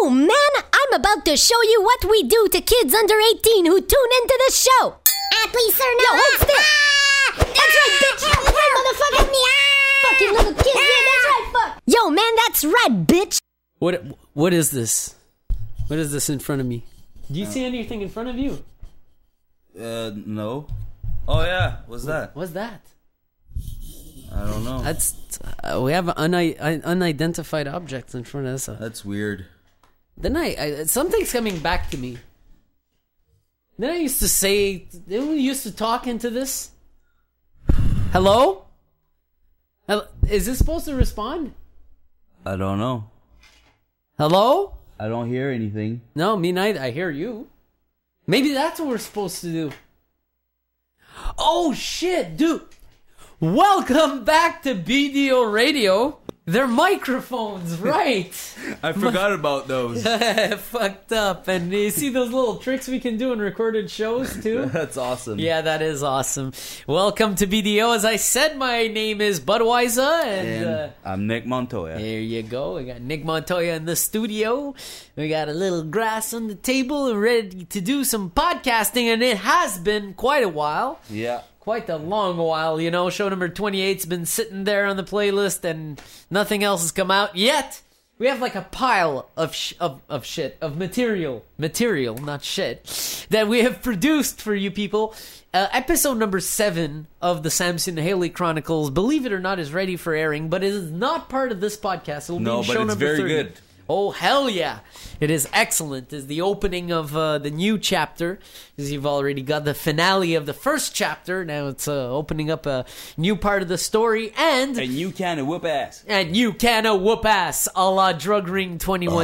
Oh man, I'm about to show you what we do to kids under 18 who tune into this show. Please, sir, no. Yo, hold still. That's right, bitch. Hey, motherfucker. Fucking little kid. Yeah, that's right, fuck. Yo, man, that's right, bitch. What is this? What is this in front of me? Do you see anything in front of you? No. Oh yeah, what's that? What's that? I don't know. That's we have unidentified objects in front of us. That's weird. Then something's coming back to me. Then I used to say, didn't we used to talk into this? Hello? Is this supposed to respond? I don't know. Hello? I don't hear anything. No, me neither. I hear you. Maybe that's what we're supposed to do. Oh shit, dude. Welcome back to BDO Radio. They're microphones, right? I forgot about those. Fucked up. And you see those little tricks we can do in recorded shows too? That's awesome. Yeah, that is awesome. Welcome to BDO. As I said, my name is Budweiser. And I'm Nick Montoya. There you go. We got Nick Montoya in the studio. We got a little grass on the table and ready to do some podcasting. And it has been quite a while. Yeah. Quite a long while, you know. Show number 28's been sitting there on the playlist and nothing else has come out yet. We have like a pile of shit, of material, not shit, that we have produced for you people. Episode number 7 of the Samson Haley Chronicles, believe it or not, is ready for airing, but it is not part of this podcast. It will be in show number 30. Very good. Oh, hell yeah. It is excellent. It's the opening of the new chapter, because you've already got the finale of the first chapter. Now it's opening up a new part of the story, and you can whoop ass. And you can whoop ass, a la Drug Ring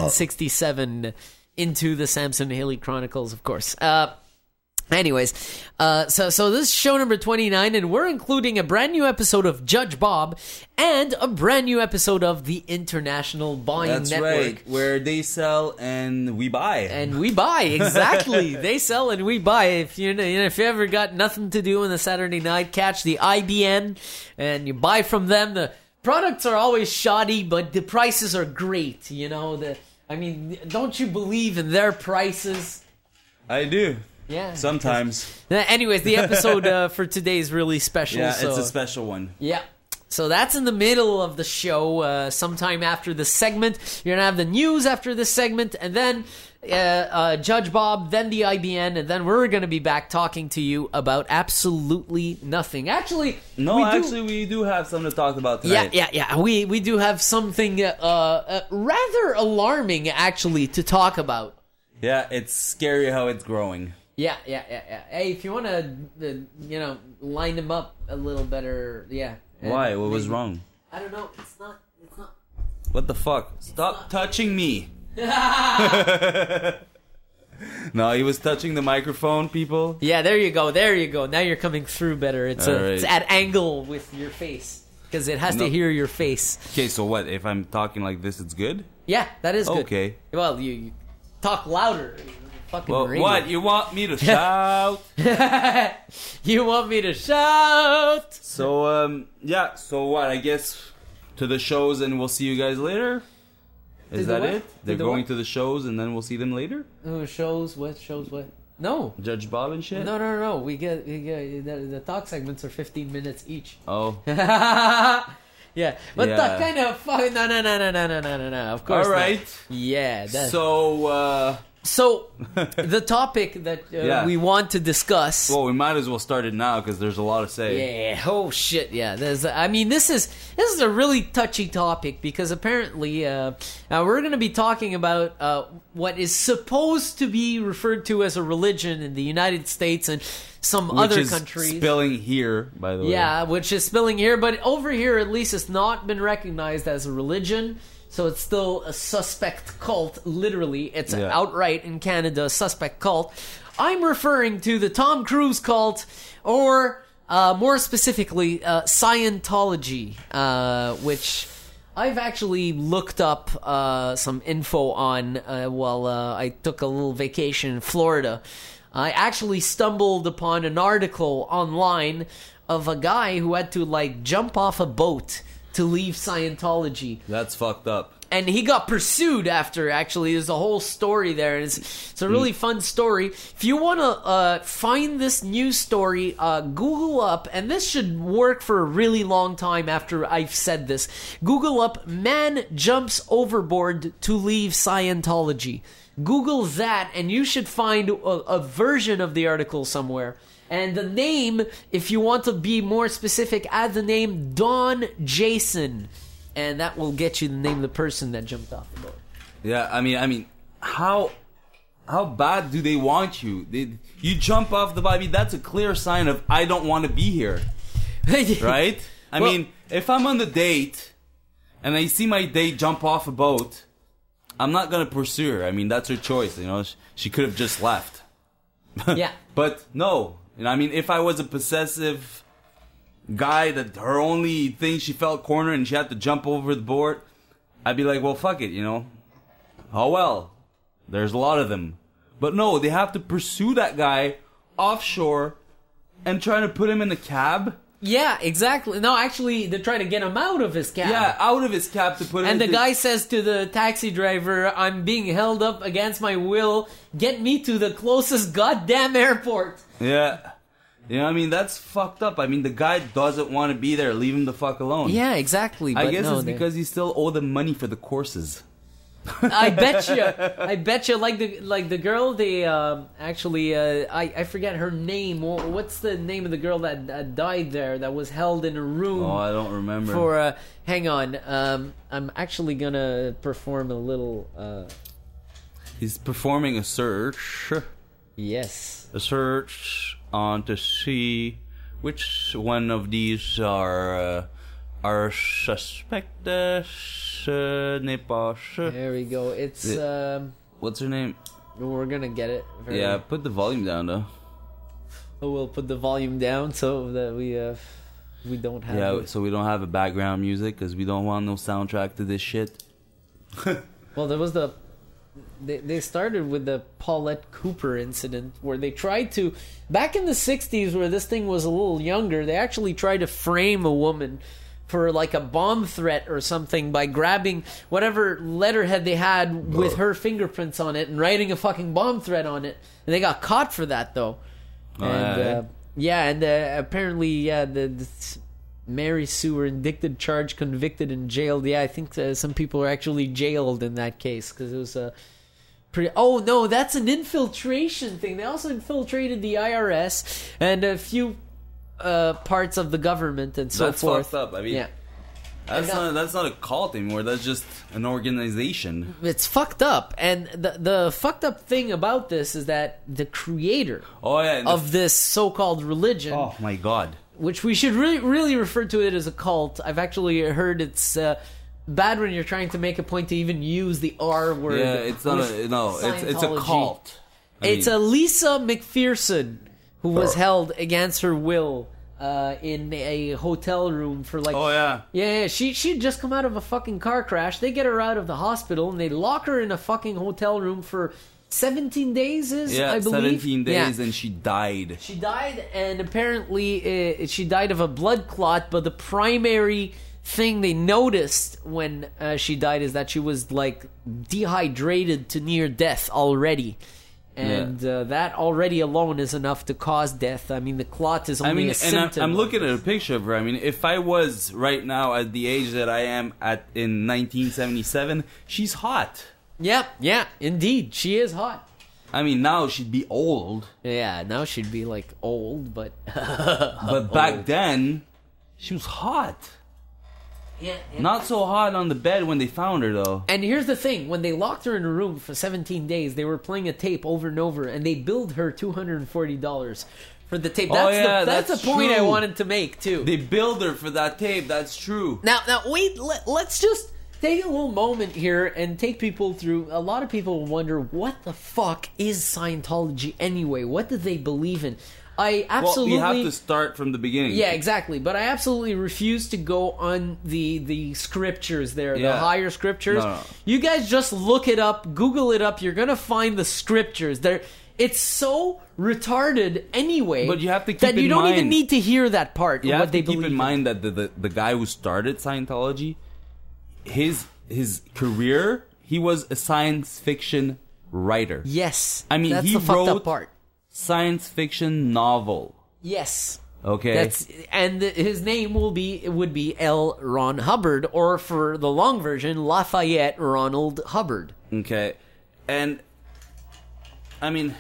2167 into the Samson Haley Chronicles, of course. Anyways, so this is show number 29, and we're including a brand new episode of Judge Bob and a brand new episode of the International Buying Network. That's right, where they sell and we buy. And we buy, exactly. They sell and we buy. If you ever got nothing to do on a Saturday night, catch the IBN and you buy from them. The products are always shoddy, but the prices are great. You know, don't you believe in their prices? I do. Yeah. Sometimes. Anyways, the episode for today is really special. Yeah, it's a special one. Yeah. So that's in the middle of the show. Sometime after this segment, you're going to have the news after this segment, and then Judge Bob, then the IBN, and then we're going to be back talking to you about absolutely nothing. Actually, we do have something to talk about tonight. Yeah. We do have something rather alarming, actually, to talk about. Yeah, it's scary how it's growing. Yeah. Hey, if you want to, line them up a little better, yeah. Why? What was wrong? I don't know. It's not. What the fuck? Stop touching me. No, he was touching the microphone, people. Yeah, there you go. Now you're coming through better. It's at angle with your face, because it has to hear your face. Okay, so what? If I'm talking like this, it's good? Yeah, that is good. Okay. Well, you talk louder. What? You want me to shout? You want me to shout? So, So what? I guess to the shows, and we'll see you guys later. Is that it? They're going to the shows, and then we'll see them later. Shows? What? Shows? What? No. Judge Bob and shit. No. We get the talk segments are 15 minutes each. Oh. Yeah, but that kind of fucking no. Of course. All right. Not. Yeah. So the topic that we want to discuss. Well, we might as well start it now because there's a lot to say. Yeah. Oh shit. Yeah. This is a really touchy topic because apparently now we're going to be talking about what is supposed to be referred to as a religion in the United States and some other countries. Spilling here, by the way. Yeah, which is spilling here, but over here at least it's not been recognized as a religion. So it's still a suspect cult, literally. It's outright in Canada, a suspect cult. I'm referring to the Tom Cruise cult, or more specifically, Scientology, which I've actually looked up some info on while I took a little vacation in Florida. I actually stumbled upon an article online of a guy who had to, jump off a boat to leave Scientology. That's fucked up. And he got pursued after, actually. There's a whole story there. And it's a really fun story. If you want to find this news story, Google up, and this should work for a really long time after I've said this. Google up, man jumps overboard to leave Scientology. Google that, and you should find a version of the article somewhere. And the name, if you want to be more specific, add the name Don Jason. And that will get you the name of the person that jumped off the boat. Yeah, I mean, how bad do they want you? You jump off the boat. I mean, that's a clear sign of I don't want to be here, right? I mean, if I'm on the date and I see my date jump off a boat, I'm not gonna pursue her. I mean, that's her choice. You know, she could have just left. Yeah, but no. You know, I mean, if I was a possessive guy that her only thing she felt cornered and she had to jump over the board, I'd be like, well, fuck it, you know. Oh well, there's a lot of them. But no, they have to pursue that guy offshore and try to put him in a cab. Yeah, exactly. No, actually, they're trying to get him out of his cab. Yeah, out of his cab to put him. And the guy says to the taxi driver, I'm being held up against my will. Get me to the closest goddamn airport. Yeah. You know what I mean? That's fucked up. I mean, the guy doesn't want to be there. Leave him the fuck alone. Yeah, exactly. I guess it's because he still owe them money for the courses. I bet you. Like the girl, they actually, I forget her name. What's the name of the girl that died there? That was held in a room. Oh, I don't remember. For hang on, I'm actually gonna perform a little. He's performing a search. Yes. A search on to see which one of these are suspected. There we go. It's what's her name? We're gonna get it. Yeah, put the volume down though. We'll put the volume down so that we don't have. Yeah, so we don't have a background music because we don't want no soundtrack to this shit. Well, there was they started with the Paulette Cooper incident where they tried to, back in the 60s where this thing was a little younger, they actually tried to frame a woman for like a bomb threat or something by grabbing whatever letterhead they had with her fingerprints on it and writing a fucking bomb threat on it. And they got caught for that though. Apparently, the Mary Sue were indicted, charged, convicted, and jailed. Yeah, I think some people were actually jailed in that case because it was a pretty. Oh no, that's an infiltration thing. They also infiltrated the IRS and a few parts of the government and so forth. That's fucked up. I mean, yeah. That's not a cult anymore. That's just an organization. It's fucked up, and the fucked up thing about this is that the creator of this so-called religion. Oh my god. Which we should really refer to it as a cult. I've actually heard it's bad when you're trying to make a point to even use the R word. Yeah, it's not it's a cult. It's a Lisa McPherson who was held against her will in a hotel room for like. Oh yeah. Yeah. She'd just come out of a fucking car crash. They get her out of the hospital and they lock her in a fucking hotel room for 17 days, I believe. 17 days, and she died. She died, and apparently she died of a blood clot, but the primary thing they noticed when she died is that she was, like, dehydrated to near death already. And that already alone is enough to cause death. I mean, the clot is only a symptom. I'm looking at a picture of her. I mean, if I was right now at the age that I am at in 1977, she's hot. Yeah, indeed. She is hot. I mean, now she'd be old. Yeah, now she'd be, like, old, but... but back then, she was hot. Yeah. Not so hot on the bed when they found her, though. And here's the thing. When they locked her in a room for 17 days, they were playing a tape over and over, and they billed her $240 for the tape. That's the point I wanted to make, too. They billed her for that tape. That's true. Now wait. Let's just... take a little moment here and take people through. A lot of people wonder, what the fuck is Scientology anyway? What do they believe in? I absolutely... Well, we have to start from the beginning. Yeah, exactly. But I absolutely refuse to go on the scriptures there, the higher scriptures. No. You guys just look it up, Google it up. You're going to find the scriptures. It's so retarded anyway. But you have to keep that you don't even need to hear that part. You of have what they to keep believe in mind that the guy who started Scientology... His his career, he was a science fiction writer. Yes. I mean, that's he the fucked wrote up part. Science fiction novel. Yes. Okay. His name would be L. Ron Hubbard, or for the long version, Lafayette Ronald Hubbard. Okay. And I mean,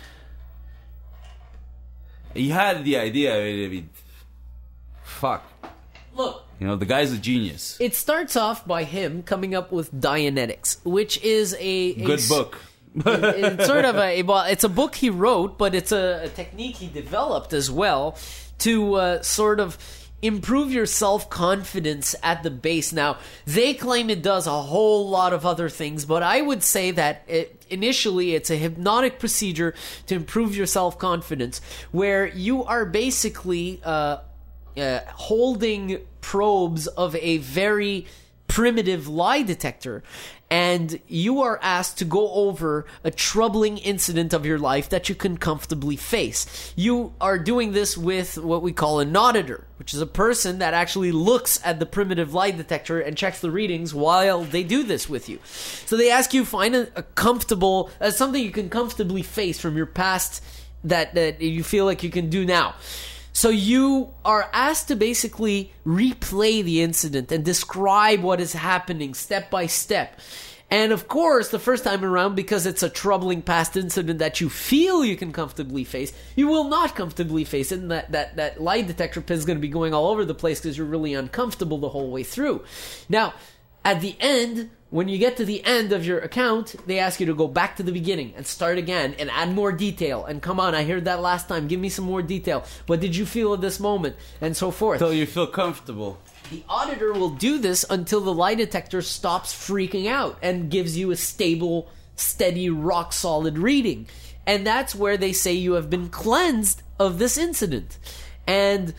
he had the idea. I mean, fuck. Look. You know, the guy's a genius. It starts off by him coming up with Dianetics, which is a good book. It's sort of it's a book he wrote, but it's a technique he developed as well to sort of improve your self-confidence at the base. Now, they claim it does a whole lot of other things, but I would say that initially it's a hypnotic procedure to improve your self-confidence, where you are basically holding probes of a very primitive lie detector, and you are asked to go over a troubling incident of your life that you can comfortably face. You are doing this with what we call an auditor, which is a person that actually looks at the primitive lie detector and checks the readings while they do this with you. So they ask you find a comfortable, something you can comfortably face from your past that you feel like you can do now. So you are asked to basically replay the incident and describe what is happening step by step. And of course, the first time around, because it's a troubling past incident that you feel you can comfortably face, you will not comfortably face it, and that lie detector pin is going to be going all over the place because you're really uncomfortable the whole way through. Now, at the end, when you get to the end of your account, they ask you to go back to the beginning and start again and add more detail. And come on, I heard that last time. Give me some more detail. What did you feel at this moment? And so forth. Until you feel comfortable. The auditor will do this until the lie detector stops freaking out and gives you a stable, steady, rock-solid reading. And that's where they say you have been cleansed of this incident. And,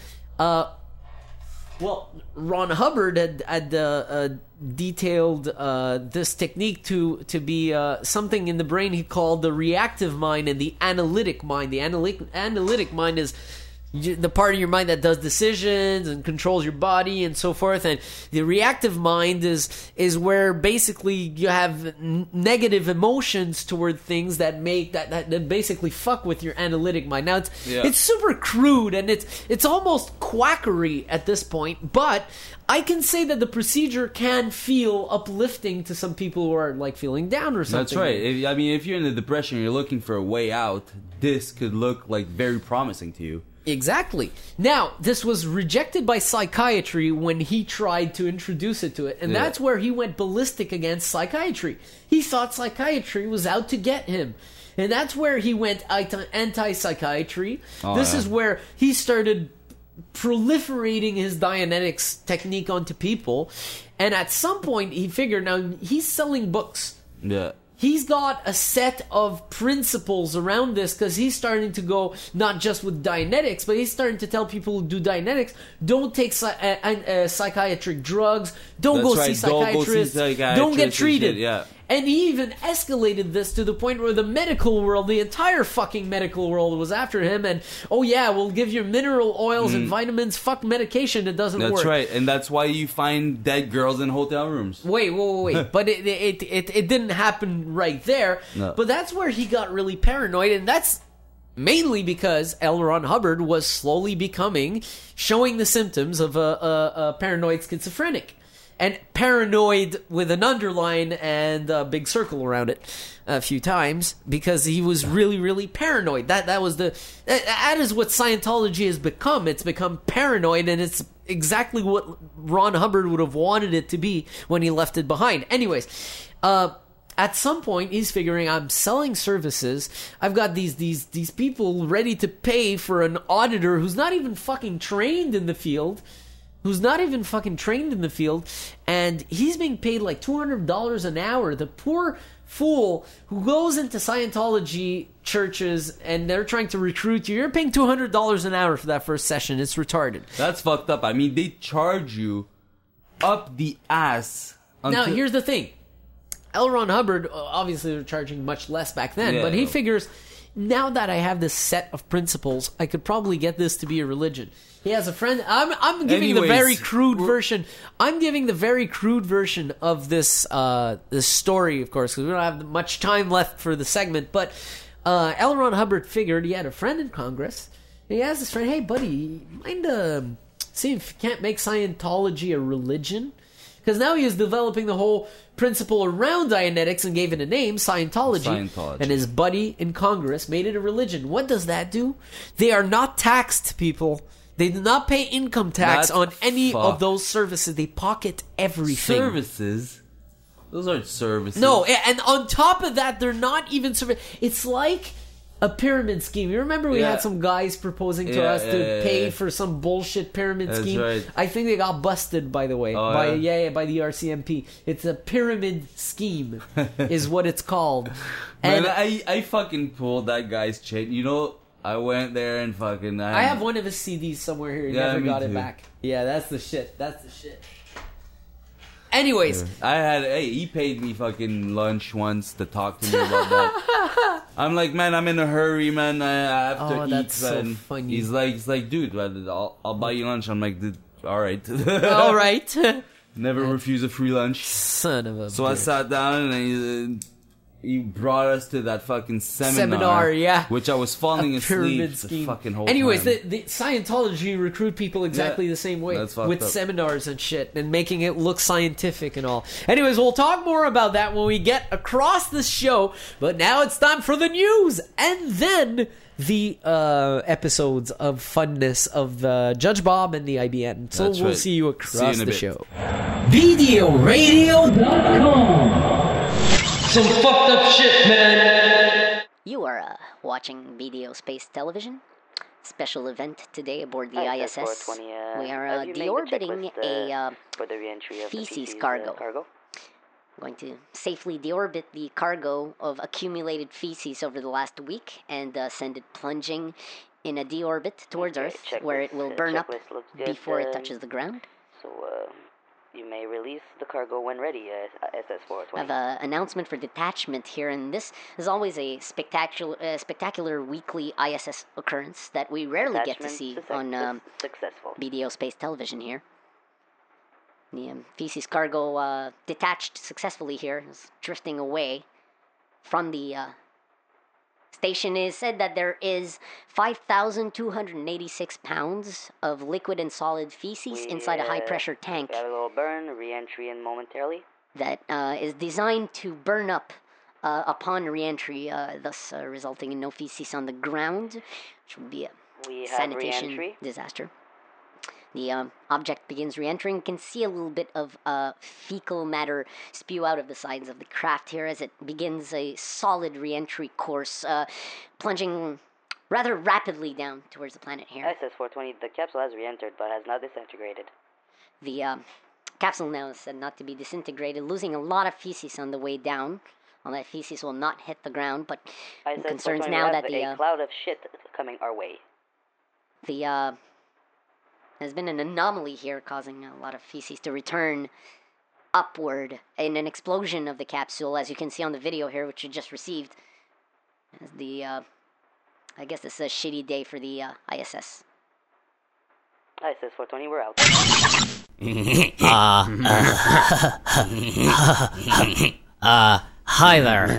well, Ron Hubbard had detailed this technique to be something in the brain he called the reactive mind and the analytic mind. The analytic mind is the part of your mind that does decisions and controls your body and so forth, and the reactive mind is where basically you have negative emotions toward things that make that basically fuck with your analytic mind. Now it's super crude and it's almost quackery at this point, but I can say that the procedure can feel uplifting to some people who are like feeling down or something. That's right. I mean, if you're in a depression and you're looking for a way out, this could look like very promising to you. Exactly. Now, this was rejected by psychiatry when he tried to introduce it to it, and that's where he went ballistic against psychiatry. He thought psychiatry was out to get him. And that's where he went anti-psychiatry. This is where he started proliferating his Dianetics technique onto people. And at some point, he figured, now, he's selling books. Yeah. He's got a set of principles around this because he's starting to go not just with Dianetics, but he's starting to tell people who do Dianetics, don't take psychiatric drugs, don't go see psychiatrists, don't get treated. Yeah. And he even escalated this to the point where the medical world, the entire fucking medical world was after him, and oh yeah, we'll give you mineral oils and vitamins, fuck medication, it doesn't work. That's right, and that's why you find dead girls in hotel rooms. Wait. But it didn't happen right there. No. But that's where he got really paranoid, and that's mainly because L. Ron Hubbard was slowly showing the symptoms of a paranoid schizophrenic. And paranoid with an underline and a big circle around it a few times, because he was really, really paranoid. That is what Scientology has become. It's become paranoid, and it's exactly what Ron Hubbard would have wanted it to be when he left it behind. Anyways, at some point, he's figuring, I'm selling services. I've got these people ready to pay for an auditor who's not even fucking trained in the field. And he's being paid like $200 an hour. The poor fool who goes into Scientology churches and they're trying to recruit you. You're paying $200 an hour for that first session. It's retarded. That's fucked up. I mean, they charge you up the ass. Now, here's the thing. L. Ron Hubbard, obviously they're charging much less back then, but he figures, now that I have this set of principles, I could probably get this to be a religion. He has a friend. I'm giving the very crude version. I'm giving the very crude version of this this story, of course, because we don't have much time left for the segment. But L. Ron Hubbard figured he had a friend in Congress. And he asked his friend, "Hey, buddy, mind see if you can't make Scientology a religion?" Because now he is developing the whole principle around Dianetics and gave it a name, Scientology. And his buddy in Congress made it a religion. What does that do? They are not taxed, people. They do not pay income tax on any of those services. They pocket everything. Services? Those aren't services. No, and on top of that, they're not even services. It's like a pyramid scheme. You remember we had some guys proposing to us to pay for some bullshit pyramid scheme? Right. I think they got busted, by the way, by the RCMP. It's a pyramid scheme, is what it's called. And I fucking pulled that guy's chain. You know, I went there and fucking... I have one of his CDs somewhere here. He never got it back. Yeah, that's the shit. Anyways. He paid me fucking lunch once to talk to me about that. I'm like, man, I'm in a hurry, man. I have to eat. That's so funny. He's like, dude, I'll buy you lunch. I'm like, dude, all right. All right. Never refuse a free lunch. Son of a So I sat down and he brought us to that fucking seminar, which I was falling asleep the fucking whole Anyways, time. the Scientology recruit people exactly the same way with seminars and shit and making it look scientific and all. Anyways, we'll talk more about that when we get across the show, but now it's time for the news and then the episodes of funness of Judge Bob and the IBN. So we'll see you across the show. VideoRadio.com. Some fucked up shit, man. You are watching Video Space Television. Special event today aboard the ISS. We are deorbiting a feces cargo. Going to safely deorbit the cargo of accumulated feces over the last week and send it plunging in a deorbit towards Earth, where it will burn up before it touches the ground. So, you may release the cargo when ready, SS-420. I have an announcement for detachment here, and this is always a spectacular weekly ISS occurrence that we rarely get to see on Video Space Television here. The feces cargo detached successfully here, is drifting away from the station. It is said that there is 5,286 pounds of liquid and solid feces inside a high-pressure tank. We have a little burn, re-entry in momentarily. That is designed to burn up upon re-entry, thus resulting in no feces on the ground, which would be a sanitation disaster. The object begins re-entering. You can see a little bit of fecal matter spew out of the sides of the craft here as it begins a solid re-entry course, plunging rather rapidly down towards the planet here. SS-420, the capsule has re-entered but has not disintegrated. The capsule now is said not to be disintegrated, losing a lot of feces on the way down. All that feces will not hit the ground, but concerns now that a cloud of shit coming our way. There's been an anomaly here causing a lot of feces to return upward in an explosion of the capsule, as you can see on the video here, which you just received. I guess this is a shitty day for the ISS. ISS-420, we're out. Hi there.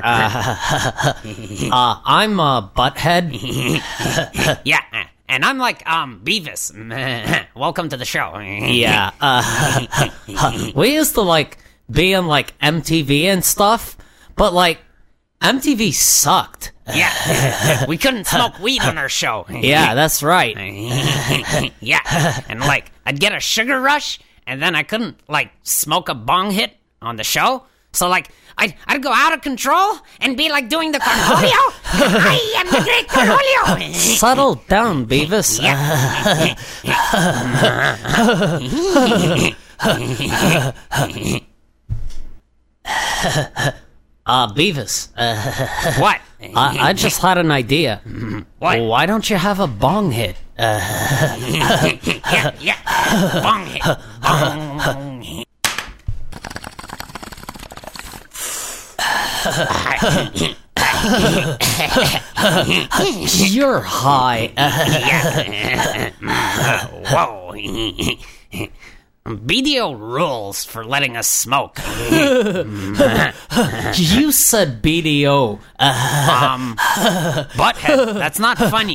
I'm Butthead. Yeah. And I'm like, Beavis. Welcome to the show. Yeah. We used to, be in, MTV and stuff, but, MTV sucked. Yeah. We couldn't smoke weed on our show. Yeah, that's right. Yeah. And, I'd get a sugar rush, and then I couldn't, smoke a bong hit on the show. So, I'd go out of control and be doing the Cornholio. I am the great Cornholio. Settle down, Beavis. Beavis. What? I just had an idea. What? Why don't you have a bong hit? Yeah. Bong hit. Bong hit. You're high. Whoa. BDO rules for letting us smoke. You said BDO. Butthead, that's not funny.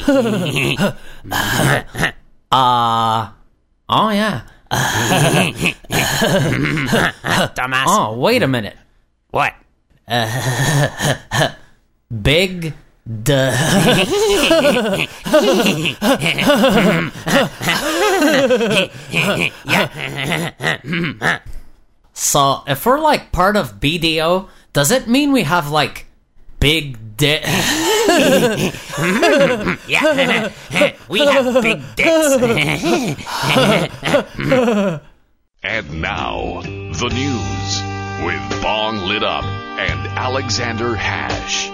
Oh yeah. Dumbass. Oh, wait a minute. What? Big So, if we're like part of BDO, does it mean we have like big dick? Yeah. We have big dicks. And now, the news with Bong Lit Up and Alexander Hash.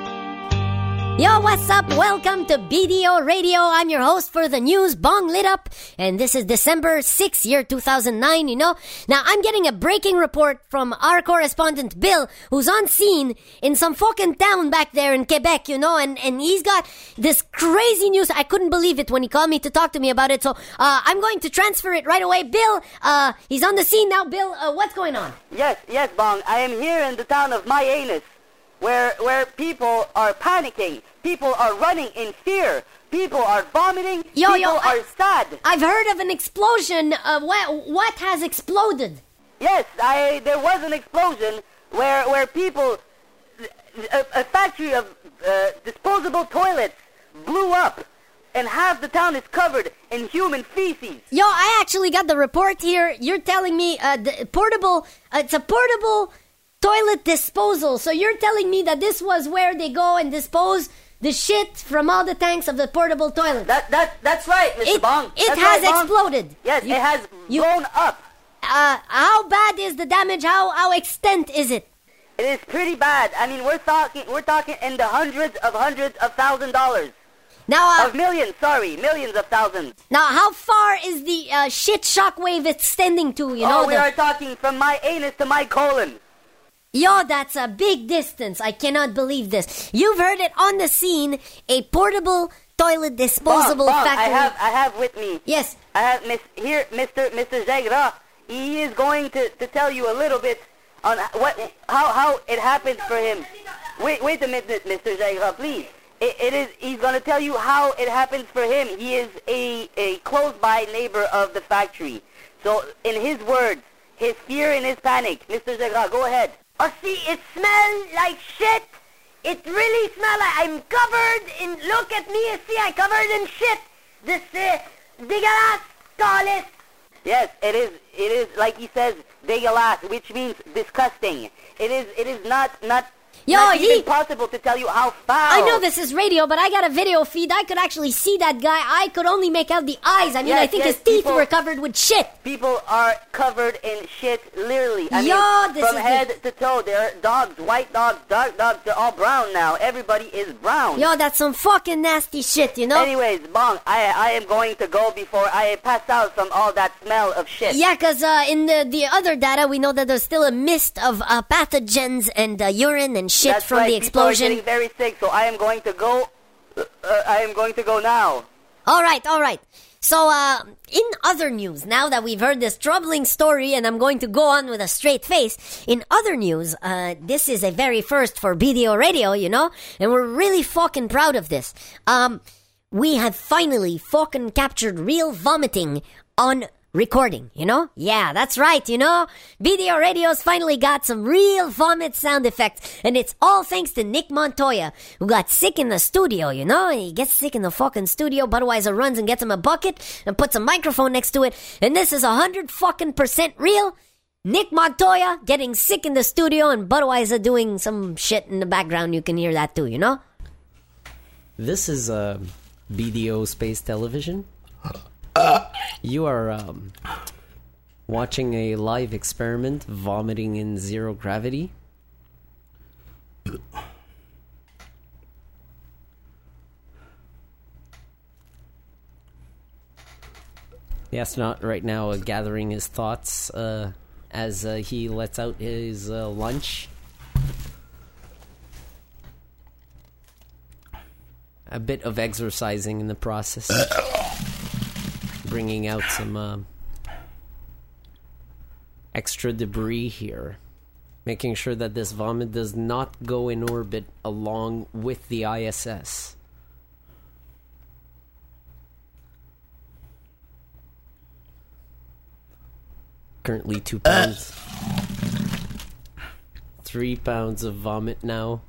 Yo, what's up? Welcome to BDO Radio. I'm your host for the news, Bong Lit Up, and this is December 6th, year 2009, you know? Now, I'm getting a breaking report from our correspondent, Bill, who's on scene in some fucking town back there in Quebec, you know? And he's got this crazy news. I couldn't believe it when he called me to talk to me about it, so I'm going to transfer it right away. Bill, he's on the scene now. Bill, what's going on? Yes, Bong. I am here in the town of My Anus, where people are panicking. People are running in fear. People are vomiting. People are sad. I've heard of an explosion. What has exploded? Yes, there was an explosion where people, a factory of disposable toilets blew up, and half the town is covered in human feces. Yo, I actually got the report here. You're telling me it's a portable toilet disposal. So you're telling me that this was where they go and dispose the shit from all the tanks of the portable toilet. That's right, Mr. Bong. It has exploded. Yes, it has blown up. How bad is the damage? How extent is it? It is pretty bad. I mean, we're talking in the hundreds of $1,000s. Now, of millions of thousands. Now, how far is the shit shockwave extending to? We are talking from my anus to my colon. Yo, that's a big distance. I cannot believe this. You've heard it on the scene. A portable toilet disposable factory. I have with me. Yes. I have Mr. Zegra. He is going to tell you a little bit on how it happened for him. Wait a minute, Mr. Zegra, please. He's going to tell you how it happens for him. He is a close-by neighbor of the factory. So, in his words, his fear and his panic. Mr. Zegra, go ahead. Oh, see, it smells like shit. It really smells like I'm covered in... Look at me, see, I'm covered in shit. This, dégueulasse, call it. Yes, it is, like he says, dégueulasse, which means disgusting. It is not even possible to tell you how foul. I know this is radio, but I got a video feed. I could actually see that guy. I could only make out the eyes. I mean, I think his teeth were covered with shit. People are covered in shit, literally. I mean, from head to toe. There are dogs, white dogs, dark dogs. They're all brown now. Everybody is brown. Yo, that's some fucking nasty shit, you know? Anyways, Bong, I am going to go before I pass out from all that smell of shit. Yeah, because in the other data, we know that there's still a mist of pathogens and urine and shit That's from right. the explosion. People are getting very sick, so I am going to go. I am going to go now. All right. So, in other news, now that we've heard this troubling story, and I'm going to go on with a straight face, in other news, this is a very first for BDO Radio, you know, and we're really fucking proud of this. We have finally fucking captured real vomiting on recording, you know? Yeah, that's right, you know? BDO Radio's finally got some real vomit sound effects, and it's all thanks to Nick Montoya, who got sick in the studio, you know? He gets sick in the fucking studio, Budweiser runs and gets him a bucket and puts a microphone next to it, and this is 100% real. Nick Montoya getting sick in the studio and Budweiser doing some shit in the background. You can hear that too, you know? This is BDO Space Television. You are watching a live experiment, vomiting in zero gravity. The astronaut right now gathering his thoughts as he lets out his lunch. a bit of exercising in the process. Bringing out some extra debris here. Making sure that this vomit does not go in orbit along with the ISS. Currently 2 pounds. 3 pounds of vomit now.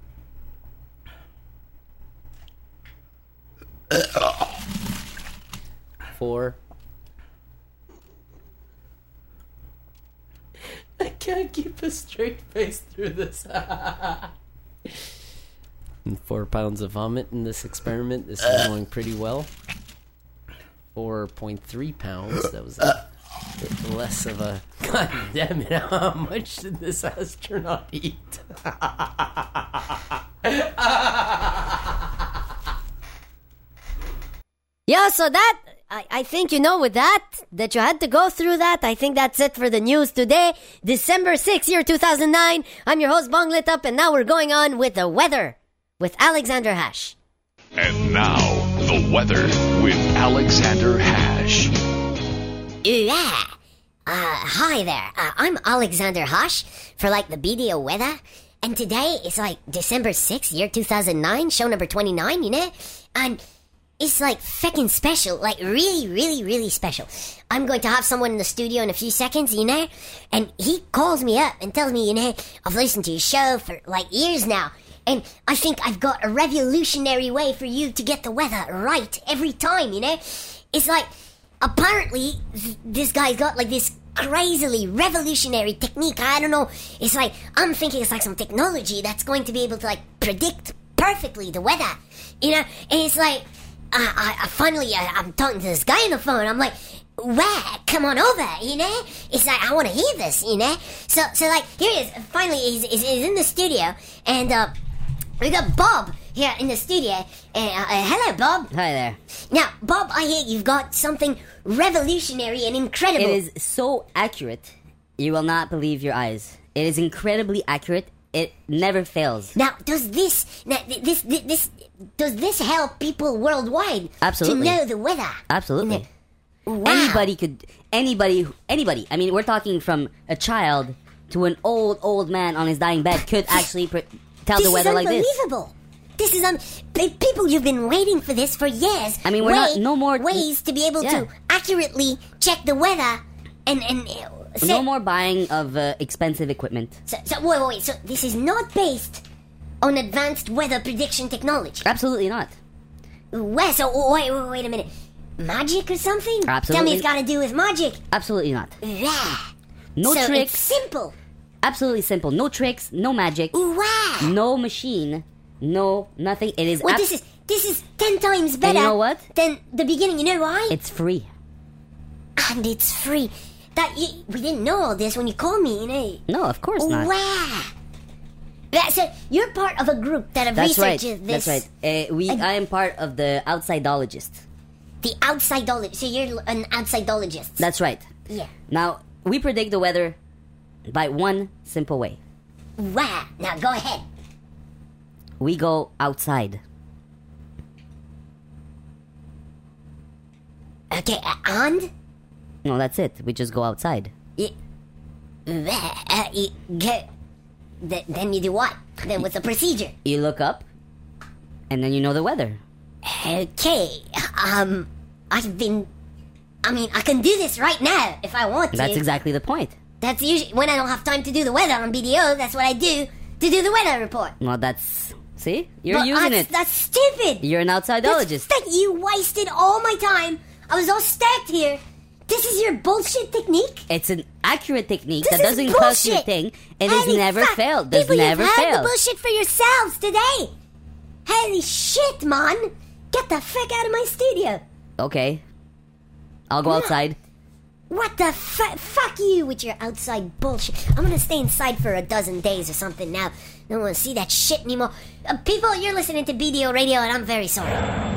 Four. I can't keep a straight face through this. And 4 pounds of vomit in this experiment. This is going pretty well. 4.3 pounds. That was a bit less of a... God damn it, how much did this astronaut eat? Yeah, so that, I think with that you had to go through that. I think that's it for the news today. December 6th, year 2009. I'm your host, Bong Lit Up, and now we're going on with the weather with Alexander Hash. And now, the weather with Alexander Hash. Yeah. Hi there. I'm Alexander Hash for the BDO weather. And today is December 6th, year 2009, show number 29, And it's feckin' special, really, really, really special. I'm going to have someone in the studio in a few seconds, and he calls me up and tells me, I've listened to your show for years now, and I think I've got a revolutionary way for you to get the weather right every time, It's apparently this guy's got this crazily revolutionary technique. I don't know. It's I'm thinking it's some technology that's going to be able to predict perfectly the weather, and it's finally, I'm talking to this guy on the phone. I'm like, wow, come on over, It's I want to hear this, So here he is. Finally, he's in the studio, and we got Bob here in the studio. Hello, Bob. Hi there. Now, Bob, I hear you've got something revolutionary and incredible. It is so accurate, you will not believe your eyes. It is incredibly accurate. It never fails. Now, does this help people worldwide? Absolutely. To know the weather? Absolutely. Wow. Anybody. I mean, we're talking from a child to an old man on his dying bed could actually tell the weather like this. This is unbelievable. This is people, you've been waiting for this for years. I mean, no more ways to be able to accurately check the weather and no more buying of expensive equipment. So wait. So this is not based on advanced weather prediction technology? Absolutely not. Well, so wait a minute. Magic or something? Absolutely. Tell me it's got to do with magic. Absolutely not. Yeah. No so tricks. It's simple. Absolutely simple. No tricks, no magic. Wow. No machine, no nothing. It is. Well, this is 10 times better. And you know what? Than the beginning. You know why? It's free. And it's free. We didn't know all this when you called me, No, of course not. Wow. So you're part of a group that have researched this. That's right. I am part of the outsideologists. The outsideologist. So you're an outsideologist. That's right. Yeah. Now, we predict the weather by one simple way. Wow. Now, go ahead. We go outside. Okay, and? No, that's it. We just go outside. Then you do what? Then what's the procedure? You look up, and then you know the weather. Okay, I can do this right now if I want to. That's exactly the point. That's usually when I don't have time to do the weather on BDO. That's what I do to do the weather report. Well, see, you're using it. That's stupid. You're an outsideologist. You wasted all my time. I was all stacked here. This is your bullshit technique? It's an accurate technique that doesn't cost you a thing, and it's never failed. Does never fail. You've heard the bullshit for yourselves today. Holy shit, man! Get the fuck out of my studio. Okay, I'll go outside. What the fuck you with your outside bullshit. I'm gonna stay inside for a dozen days or something now. I don't want to see that shit anymore. People, you're listening to BDO Radio, and I'm very sorry.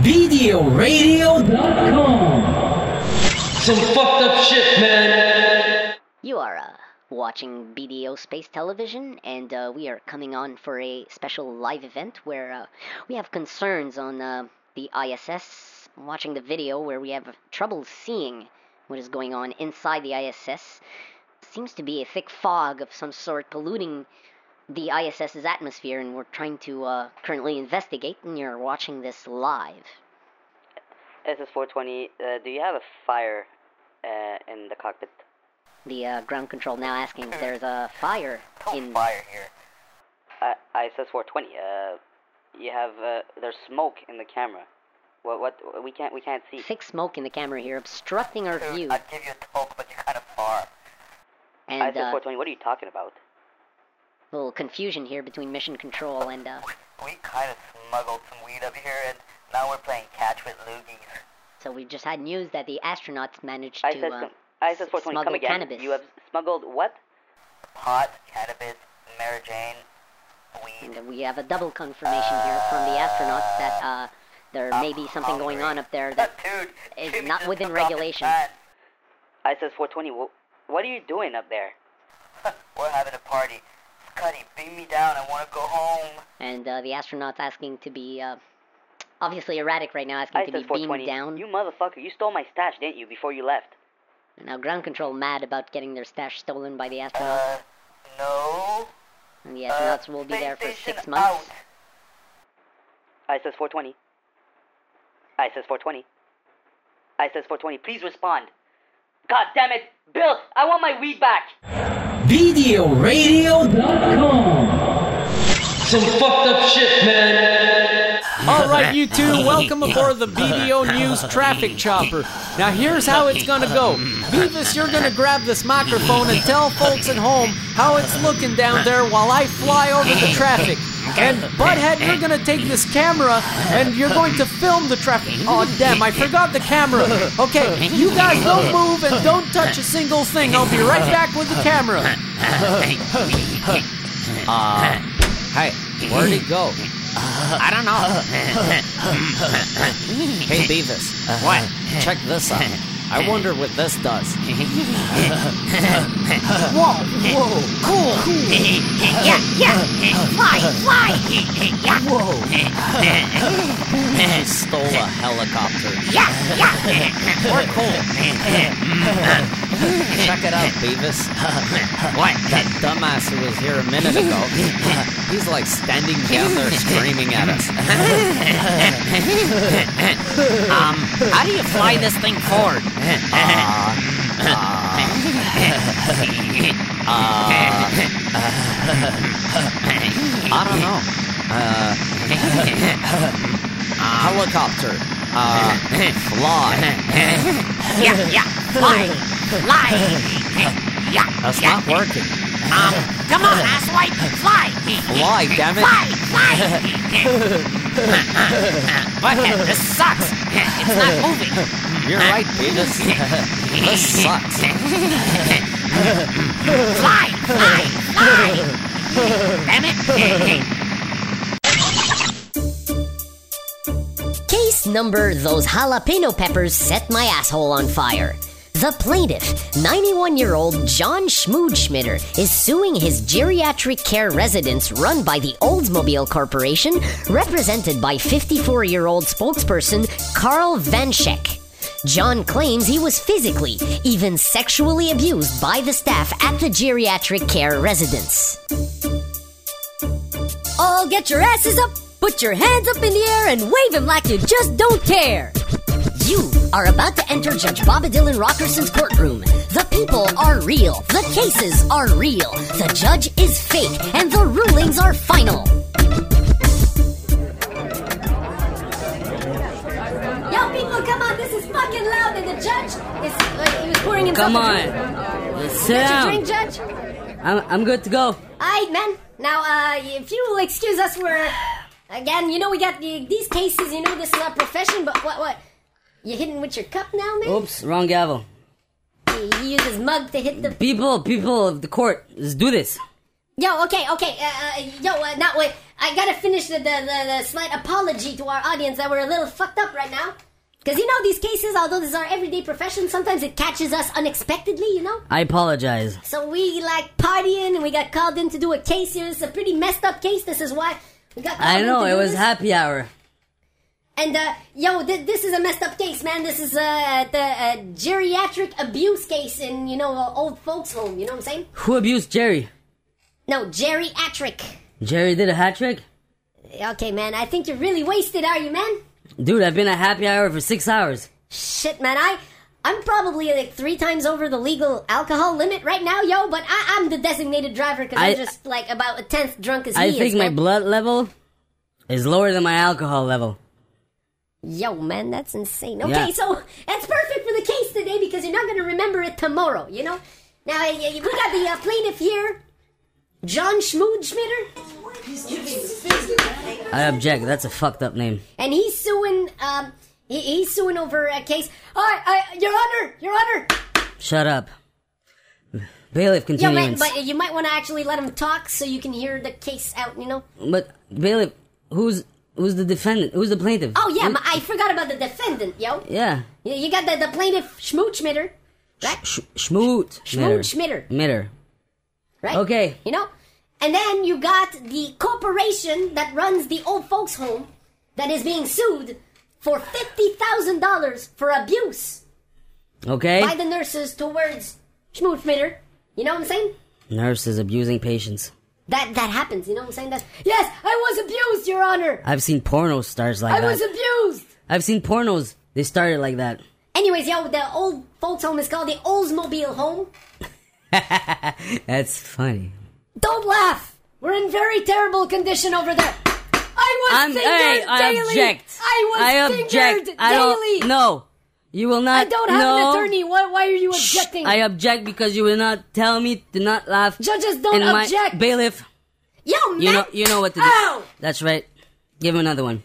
BDORadio.com. Some fucked up shit, man. You are watching BDO Space Television, and we are coming on for a special live event where we have concerns on the ISS. I'm watching the video where we have trouble seeing what is going on inside the ISS. Seems to be a thick fog of some sort polluting the ISS's atmosphere, and we're trying to currently investigate, and you're watching this live. SS-420, do you have a fire in the cockpit? The ground control now asking if there's a fire in... fire here. ISS-420, you have, there's smoke in the camera. What, we can't see. Thick smoke in the camera here, obstructing our view. I'd give you a talk, but you're kind of far. And, ISS-420, what are you talking about? A little confusion here between mission control and, We kind of smuggled some weed up here, and now we're playing catch with loogies. So we just had news that the astronauts managed to smuggle cannabis. You have smuggled what? Pot, cannabis, Mary Jane, weed. And we have a double confirmation here from the astronauts that there may be something going on up there that is not within regulation. ISS-420, what are you doing up there? We're having a party. Scotty, beam me down. I want to go home. And the astronauts asking to be, obviously erratic right now, asking to be beamed down. You motherfucker, you stole my stash, didn't you, before you left? And now ground control mad about getting their stash stolen by the astronauts. No. And the astronauts will be there for 6 months. ISS-420. ISS-420. ISS-420, please respond. God damn it! Bill, I want my weed back! VideoRadio.com. Some fucked up shit, man. Alright, you two, welcome aboard the BDO News Traffic Chopper. Now here's how it's gonna go. Beavis, you're gonna grab this microphone and tell folks at home how it's looking down there while I fly over the traffic. And Butthead, you're gonna take this camera and you're going to film the traffic. Oh damn, I forgot the camera. Okay, you guys don't move and don't touch a single thing. I'll be right back with the camera. Hey, where'd he go? I don't know. Hey, Beavis. What? Check this out. I wonder what this does. Whoa, cool. Yeah, fly. Yeah. Whoa. He stole a helicopter. Yeah. We're cool. Check it out, Beavis. What? That dumbass who was here a minute ago, he's like standing down there screaming at us. How do you fly this thing forward? I don't know. Helicopter. Fly. Yeah. Fly. Yeah. That's not working. Come on, asswipe. Fly. Fly, damn it. Fly. Butthead, this sucks. It's not moving. You're right, Beavis. This sucks. Fly. Damn it. Case number, those jalapeno peppers set my asshole on fire. The plaintiff, 91-year-old John Schmoodschmitter, is suing his geriatric care residence run by the Oldsmobile Corporation, represented by 54-year-old spokesperson Carl Vanschek. John claims he was physically, even sexually abused by the staff at the geriatric care residence. All get your asses up, put your hands up in the air, and wave them like you just don't care. You are about to enter Judge Bobadilla Rockerson's courtroom. The people are real. The cases are real. The judge is fake. And the rulings are final. Yo, people, come on. This is fucking loud. And the judge is... he was pouring himself Come a on. drink. Sit down. Drink, Judge? I'm good to go. Aight, man. Now, if you will excuse us, we're... Again, you know, we got these cases. You know, this is our profession, but what? You hitting with your cup now, man? Oops, wrong gavel. He used his mug to hit the... People of the court, let's do this. Yo, okay. Now wait. I gotta finish the slight apology to our audience that we're a little fucked up right now. Because, you know, these cases, although this is our everyday profession, sometimes it catches us unexpectedly, you know? I apologize. So we, partying, and we got called in to do a case here. It's a pretty messed up case. This is why we got called in to do it was this. happy hour. And, this is a messed up case, man. This is the geriatric abuse case in, old folks' home. You know what I'm saying? Who abused Jerry? No, geriatric. Jerry did a hat trick? Okay, man. I think you're really wasted, are you, man? Dude, I've been at happy hour for 6 hours. Shit, man. I'm probably like 3 times over the legal alcohol limit right now, but I'm the designated driver because I'm just like about a 10th drunk as he is. I think my blood level is lower than my alcohol level. Yo, man, that's insane. Okay, so that's perfect for the case today because you're not going to remember it tomorrow, Now, we got the plaintiff here, John Schmoodschmitter. I object. That's a fucked up name. And he's suing, he's suing over a case. Your Honor! Shut up. Bailiff, continue. Yeah, but you might want to actually let him talk so you can hear the case out, But, Bailiff, who's the defendant? Who's the plaintiff? Oh, yeah, I forgot about the defendant, Yeah. You got the plaintiff, Schmoodschmitter, right? Schmoodschmitter. Right? Okay. And then you got the corporation that runs the old folks' home that is being sued for $50,000 for abuse. Okay. By the nurses towards Schmoodschmitter. You know what I'm saying? Nurses abusing patients. That happens, you know what I'm saying? Yes, I was abused, Your Honor. I've seen porno stars like that. I was abused. I've seen pornos. They started like that. Anyways, the old folks' home is called the Oldsmobile Home. That's funny. Don't laugh. We're in very terrible condition over there. I was fingered daily. I object. Daily. No. You will not. I don't have an attorney. Why are you objecting? I object because you will not tell me to not laugh. Judges don't object. Bailiff. Yo, man. You know what to do. Ow! That's right. Give him another one.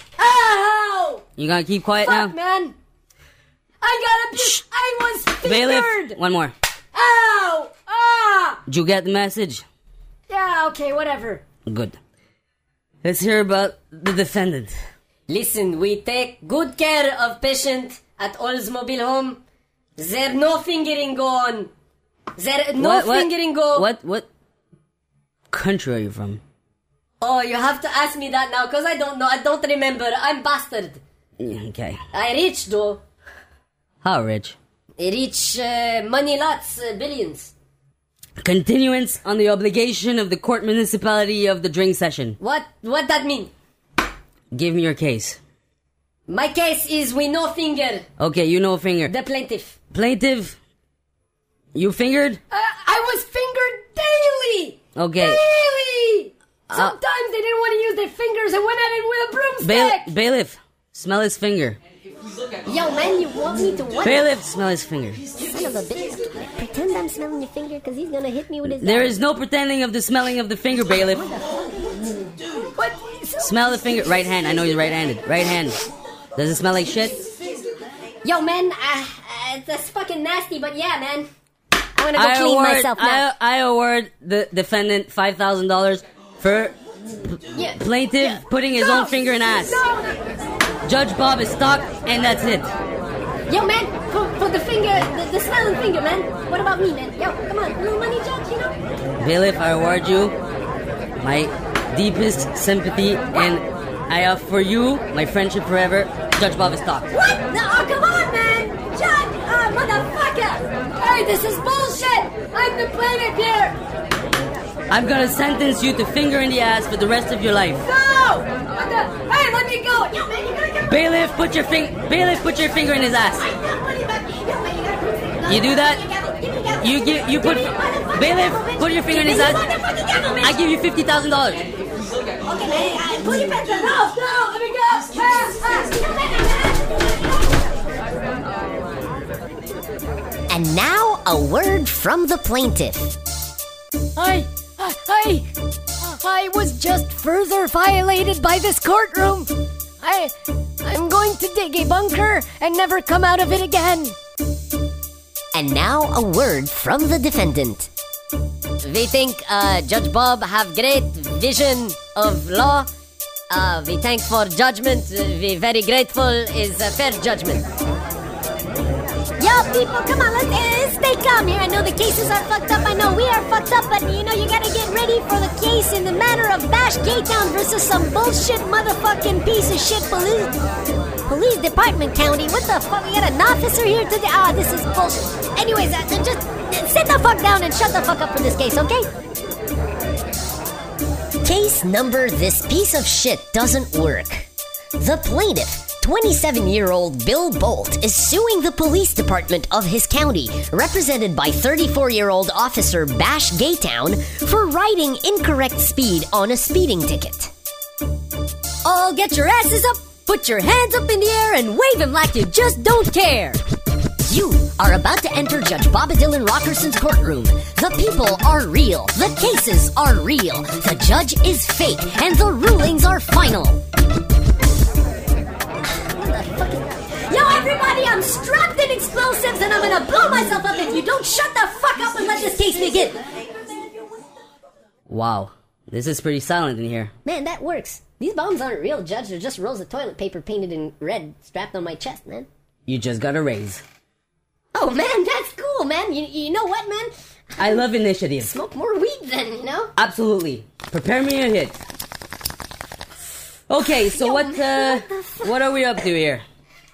Ow! You gonna keep quiet now? Fuck, man. I got abused. I was fingered. Bailiff, one more. Ow! Ah! Did you get the message? Yeah, okay, whatever. Good. Let's hear about the defendant. Listen, we take good care of patient at Oldsmobile Home. There no fingering go on. There no fingering go. What country are you from? Oh, you have to ask me that now, because I don't know. I don't remember. I'm bastard. Okay. I rich, though. How rich? Rich, money lots, billions. Continuance on the obligation of the court municipality of the drink session. What that mean? Give me your case. My case is we no finger. Okay, you no finger. The plaintiff. Plaintiff? You fingered? I was fingered daily! Okay. Daily! Sometimes they didn't want to use their fingers and went at it with a broomstick! Bailiff, smell his finger. Yo, man, you want me to what? Bailiff, smell his finger. Son of a bitch. Pretend I'm smelling your finger because he's going to hit me with his... There is no pretending of the smelling of the finger, Bailiff. What? Smell the finger. Right hand. I know you're right-handed. Right hand. Does it smell like shit? Yo, man, that's fucking nasty, but yeah, man. I'm gonna go clean myself now. I award the defendant $5,000 for plaintiff putting his own finger in ass. No. Judge Bob is stuck, and that's it. Yo, man, for the finger, the smelling finger, man. What about me, man? Yo, come on, little money judge, Bailiff, I award you my deepest sympathy, and I offer you my friendship forever. Judge Bob is stuck. What? No, come on, man. Judge, motherfucker. Hey, this is bullshit. I'm the plaintiff here. I'm gonna sentence you to finger in the ass for the rest of your life. No! Hey, let me go! Yo, man, you gotta get... Bailiff, put your finger in his ass. You do that? You put... Bailiff, put your finger in his ass. I give you $50,000. Okay, man, put your pants on. No, let me go. And now, a word from the plaintiff. I was just further violated by this courtroom. I'm going to dig a bunker and never come out of it again. And now a word from the defendant. We think Judge Bob have great vision of law. We thank for judgment. We very grateful is a fair judgment. Yo, people, come on, let's stay calm here. I know the cases are fucked up. I know we are fucked up, but you gotta get ready for the case in the matter of Bash Gaytown versus some bullshit motherfucking piece of shit police department county. What the fuck? We got an officer here today. This is bullshit. Anyways, just sit the fuck down and shut the fuck up for this case, okay? Case number This Piece of Shit Doesn't Work. The plaintiff, 27-year-old Bill Bolt, is suing the police department of his county, represented by 34-year-old Officer Bash Gaytown, for writing incorrect speed on a speeding ticket. All get your asses up, put your hands up in the air, and wave them like you just don't care. You are about to enter Judge Bobby Dylan Rockerson's courtroom. The people are real. The cases are real. The judge is fake. And the rulings are final. Yo, everybody, I'm strapped in explosives and I'm gonna blow myself up if you don't shut the fuck up and let this case begin. Wow. This is pretty silent in here. Man, that works. These bombs aren't real, Judge. They're just rolls of toilet paper painted in red strapped on my chest, man. You just got a raise. Oh, man, that's cool, man. You know what, man? I love initiative. Smoke more weed then, you know? Absolutely. Prepare me a hit. Okay, so what are we up to here?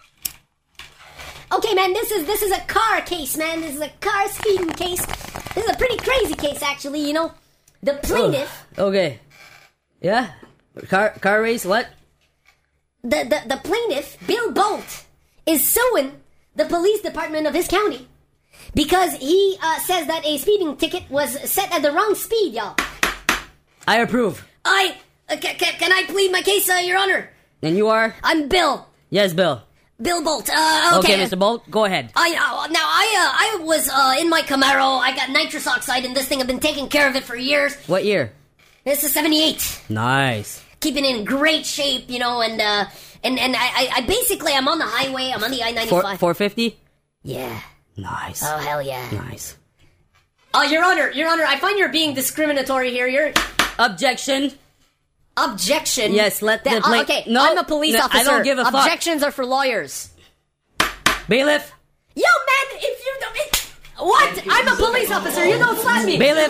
Okay, man, this is a car case, man. This is a car speeding case. This is a pretty crazy case, actually, you know? The plaintiff... Oh, okay. Yeah? Car race, what? The plaintiff, Bill Bolt, is suing the police department of his county because he says that a speeding ticket was set at the wrong speed, y'all. I approve. Can I plead my case, Your Honor? And you are? I'm Bill. Yes, Bill. Bill Bolt. Okay, Mr. Bolt, go ahead. I was in my Camaro. I got nitrous oxide in this thing. I've been taking care of it for years. What year? This is 78. Nice. Keeping it in great shape, you know, and I basically, I'm on the highway. I'm on the I-95. 450? Yeah. Nice. Oh, hell yeah. Nice. Oh, Your Honor, I find you're being discriminatory here. Objection. Objection? Yes, let the okay, no, I'm a police officer. I don't give a fuck. Objections are for lawyers. Bailiff. Yo, man, if you don't... What? I'm a police officer. You don't slap me. Bailiff.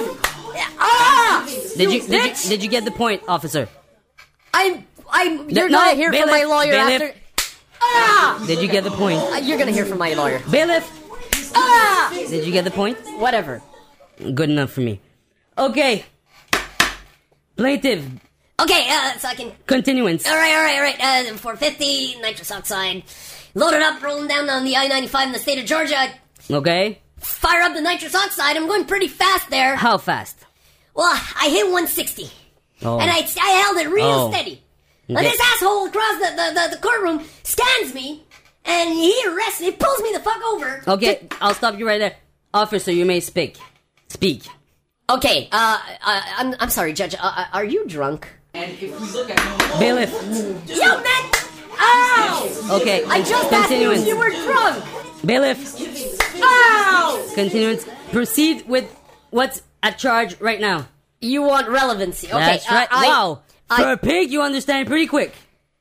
Did you get the point, officer? You're gonna hear from my lawyer after... Did you get the point? You're gonna hear from my lawyer. Bailiff. Did you get the point? Whatever. Good enough for me. Okay. Plaintiff. Okay, so I can... Continuance. All right. 450, nitrous oxide. Loaded up, rolling down on the I-95 in the state of Georgia. Okay. Fire up the nitrous oxide. I'm going pretty fast there. How fast? Well, I hit 160. Oh. And I held it real steady. Okay. Now this asshole across the courtroom scans me, and he arrests me, pulls me the fuck over. Okay, I'll stop you right there. Officer, you may speak. Speak. Okay, I'm sorry, Judge. Are you drunk? And if we look at... Bailiff. Yo, man! Ow! Okay, I just asked you if you were drunk! Bailiff. Ow! Continuance. Proceed with what's at charge right now. You want relevancy. Okay, that's right. Wow. For a pig, you understand pretty quick.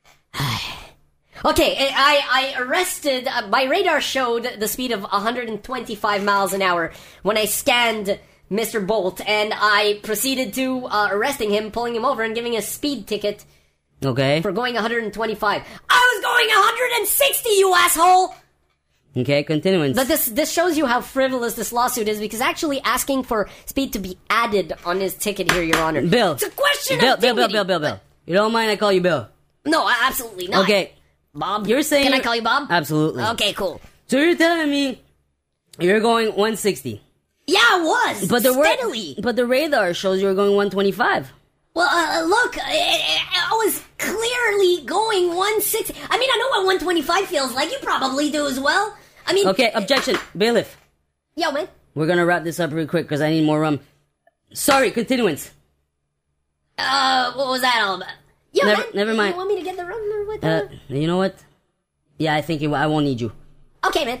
Okay, I arrested... my radar showed the speed of 125 miles an hour when I scanned Mr. Bolt, and I proceeded to arresting him, pulling him over, and giving a speed ticket. Okay. For going 125. I was going 160, you asshole! Okay, continuance. But this shows you how frivolous this lawsuit is, because actually asking for speed to be added on his ticket here, Your Honor. Bill. It's a question of dignity. Bill. You don't mind I call you Bill? No, absolutely not. Okay. Bob? You're saying... Can I call you Bob? Absolutely. Okay, cool. So you're telling me you're going 160? Yeah, I was. But steadily. But the radar shows you were going 125. Well, look, I was clearly going 160. I mean, I know what 125 feels like. You probably do as well. I mean... Okay, objection. Bailiff. Yo, man. We're gonna wrap this up real quick because I need more rum. Sorry, continuance. What was that all about? Yo, man. Never mind. You want me to get the rum or what? You know what? Yeah, I think I won't need you. Okay, man.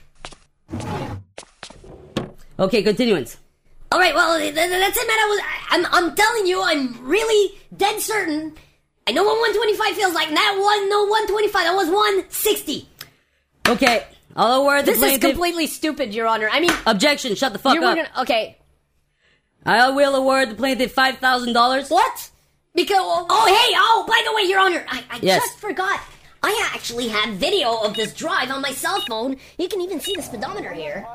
Okay, continuance. All right, well, that's it, man. I'm telling you, I'm really dead certain. I know what 125 feels like, and that was no 125. That was 160. Okay, I'll award the This is plaintiff... completely stupid, Your Honor. I mean... Objection, shut the fuck up. Okay. I will award the plaintiff $5,000. What? Because... Oh, by the way, Your Honor, I Yes. just forgot. I actually have video of this drive on my cell phone. You can even see the speedometer here.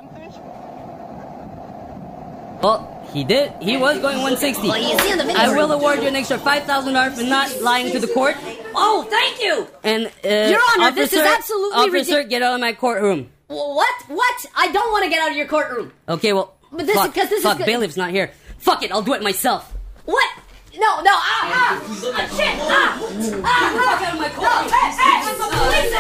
Well, he did. He was going 160. Well, you see on the video. I will award you an extra $5,000 for not lying to the court. Oh, thank you! And, Your Honor, this is absolutely Officer, get out of my courtroom. What? I don't want to get out of your courtroom. Okay, well, But this is because this is good. bailiff's not here. Fuck it, I'll do it myself. What? No, shit, fuck out of my courtroom. I'm a police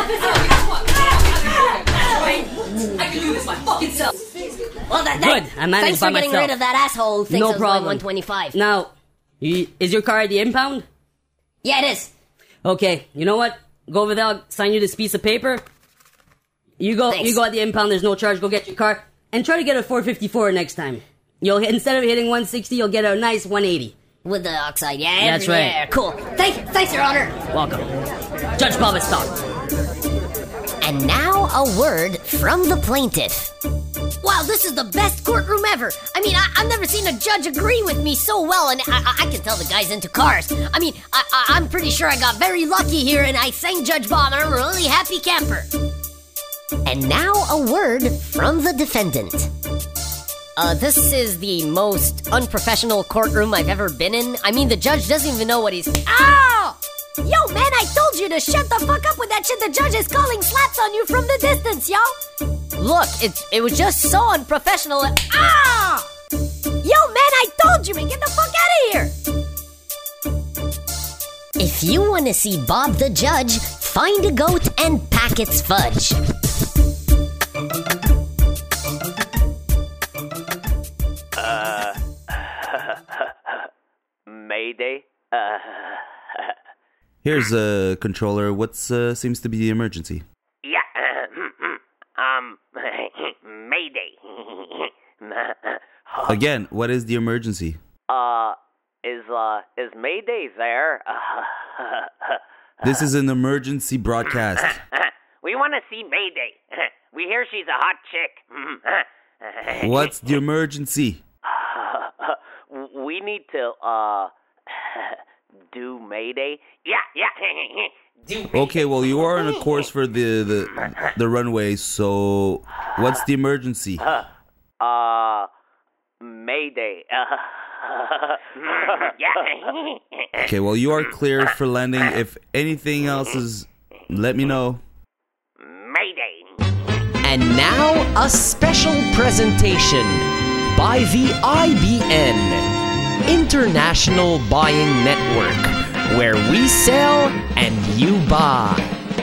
officer. I can do this my fucking self. Well, Good, I managed thanks by for getting myself. rid of that asshole. Thinks I No was problem. going 125. Now, is your car at the impound? Yeah, it is. Okay, you know what? Go over there, I'll sign you this piece of paper. You go at the impound, there's no charge, go get your car. And try to get a 454 next time. Instead of hitting 160, you'll get a nice 180. With the oxide, yeah. That's right. Yeah, cool. Thanks, Your Honor. Welcome. Judge Babastock. And now a word from the plaintiff. Wow, this is the best courtroom ever. I mean, I've never seen a judge agree with me so well, and I can tell the guy's into cars. I mean, I'm pretty sure I got very lucky here, and I sang Judge Bob, and I'm a really happy camper. And now a word from the defendant. This is the most unprofessional courtroom I've ever been in. I mean, the judge doesn't even know what he's... Ow! Yo, man, I told you to shut the fuck up with that shit. The judge is calling slaps on you from the distance, yo. Look, it was just so unprofessional. Ah! Yo, man, I told you, man, get the fuck out of here. If you want to see Bob the Judge, find a goat and pack its fudge. Mayday? Here's a controller. What seems to be the emergency? Yeah, Mayday. Again, what is the emergency? Is Mayday there? This is an emergency broadcast. We want to see Mayday. We hear she's a hot chick. What's the emergency? We need to, do Mayday. Yeah. Okay, well, you are on a course for the runway, so what's the emergency? Mayday. Okay, well, you are clear for landing. If anything else is, let me know. Mayday. And now, a special presentation by the IBN, International Buying Network, where we sell and you buy.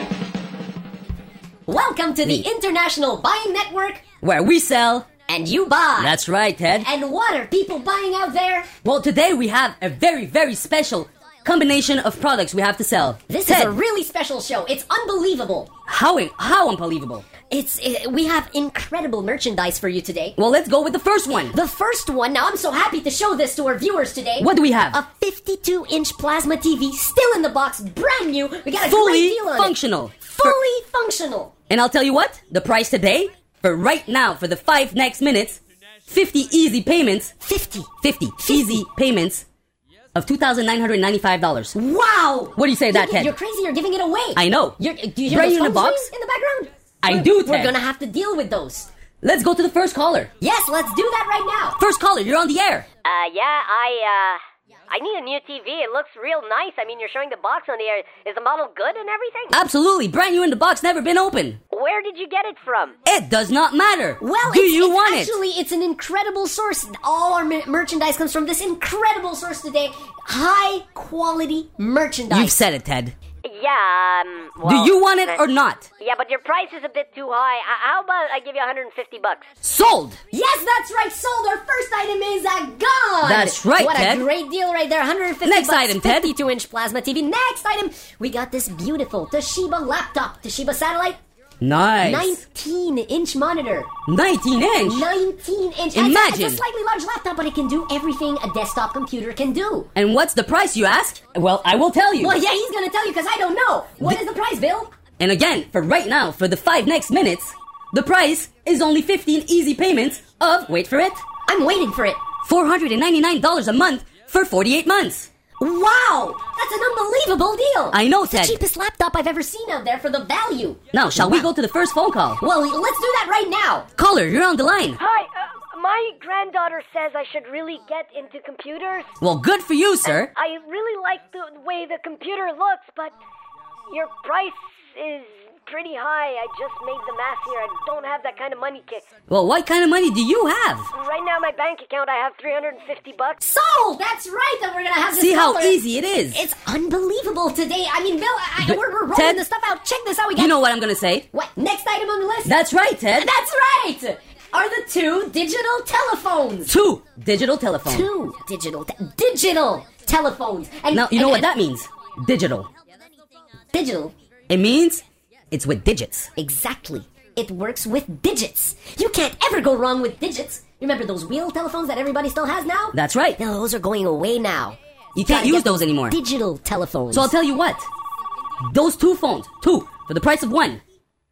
Welcome to the International Buying Network, where we sell and you buy. That's right, Ted. And what are people buying out there? Well, today we have a very, very special combination of products we have to sell. This is a really special show. It's unbelievable. How unbelievable? We have incredible merchandise for you today. Well, let's go with the first one. The first one. Now, I'm so happy to show this to our viewers today. What do we have? A 52-inch plasma TV, still in the box, brand new. We got a fully great deal on functional. It. Fully functional. And I'll tell you what, the price today, for right now, for the 5 next minutes, 50 easy payments. 50 easy payments of $2,995. Wow! What do you say to that, Ted? You're crazy. You're giving it away. I know. Do you hear Brand those new in the phone box? rings in the background? I do, Ted. We're gonna have to deal with those. Let's go to the first caller. Yes, let's do that right now. First caller, you're on the air. I need a new TV. It looks real nice. I mean, you're showing the box on the air. Is the model good and everything? Absolutely. Brand new in the box, never been open. Where did you get it from? It does not matter. Well, it's an incredible source. All our merchandise comes from this incredible source today. High quality merchandise. You've said it, Ted. Yeah, do you want it or not? Yeah, but your price is a bit too high. How about I give you $150? Sold! Yes, that's right, sold. Our first item is a gun. That's right, what Ted. What a great deal right there. $150. Next item, Ted. 52-inch plasma TV. Next item, we got this beautiful Toshiba laptop. Toshiba Satellite. Nice. 19-inch monitor. 19-inch? 19-inch. Imagine. It's a slightly large laptop, but it can do everything a desktop computer can do. And what's the price, you ask? Well, I will tell you. Well, yeah, he's going to tell you because I don't know. What is the price, Bill? And again, for right now, for the 5 next minutes, The price is only 15 easy payments of, wait for it, I'm waiting for it. $499 a month for 48 months. Wow! That's an unbelievable deal! I know, It's Ted. the cheapest laptop I've ever seen out there for the value. Now, shall we go to the first phone call? Well, let's do that right now. Caller, you're on the line. Hi, my granddaughter says I should really get into computers. Well, good for you, sir. I really like the way the computer looks, but your price is pretty high. I just made the math here. I don't have that kind of money. Well, what kind of money do you have? Right now, my bank account, I have $350. Sold! That's right, that we're gonna have this See how color. easy it is. It's unbelievable today. I mean, Bill, we're rolling Ted, the stuff out. Check this out. We got. You know what I'm gonna say? What? Next item on the list? That's right, Ted. That's right! Are the two digital telephones. Two digital telephones. Two digital telephones. And, Now, you know what that means? Digital. Digital? It means it's with digits. Exactly. It works with digits. You can't ever go wrong with digits. Remember those wheel telephones that everybody still has now? That's right. No, those are going away now. You can't use those anymore. Digital telephones. So I'll tell you what. Those two phones, two, for the price of one.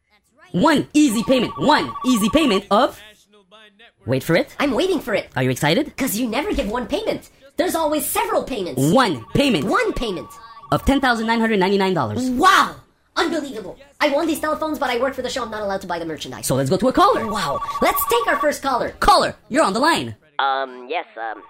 One easy payment. One easy payment of... Wait for it. I'm waiting for it. Are you excited? Because you never give one payment. There's always several payments. One payment. One payment. Of $10,999. Wow! Unbelievable. I want these telephones, but I work for the show. I'm not allowed to buy the merchandise. So let's go to a caller. Wow. Let's take our first caller. Caller, you're on the line. Yes,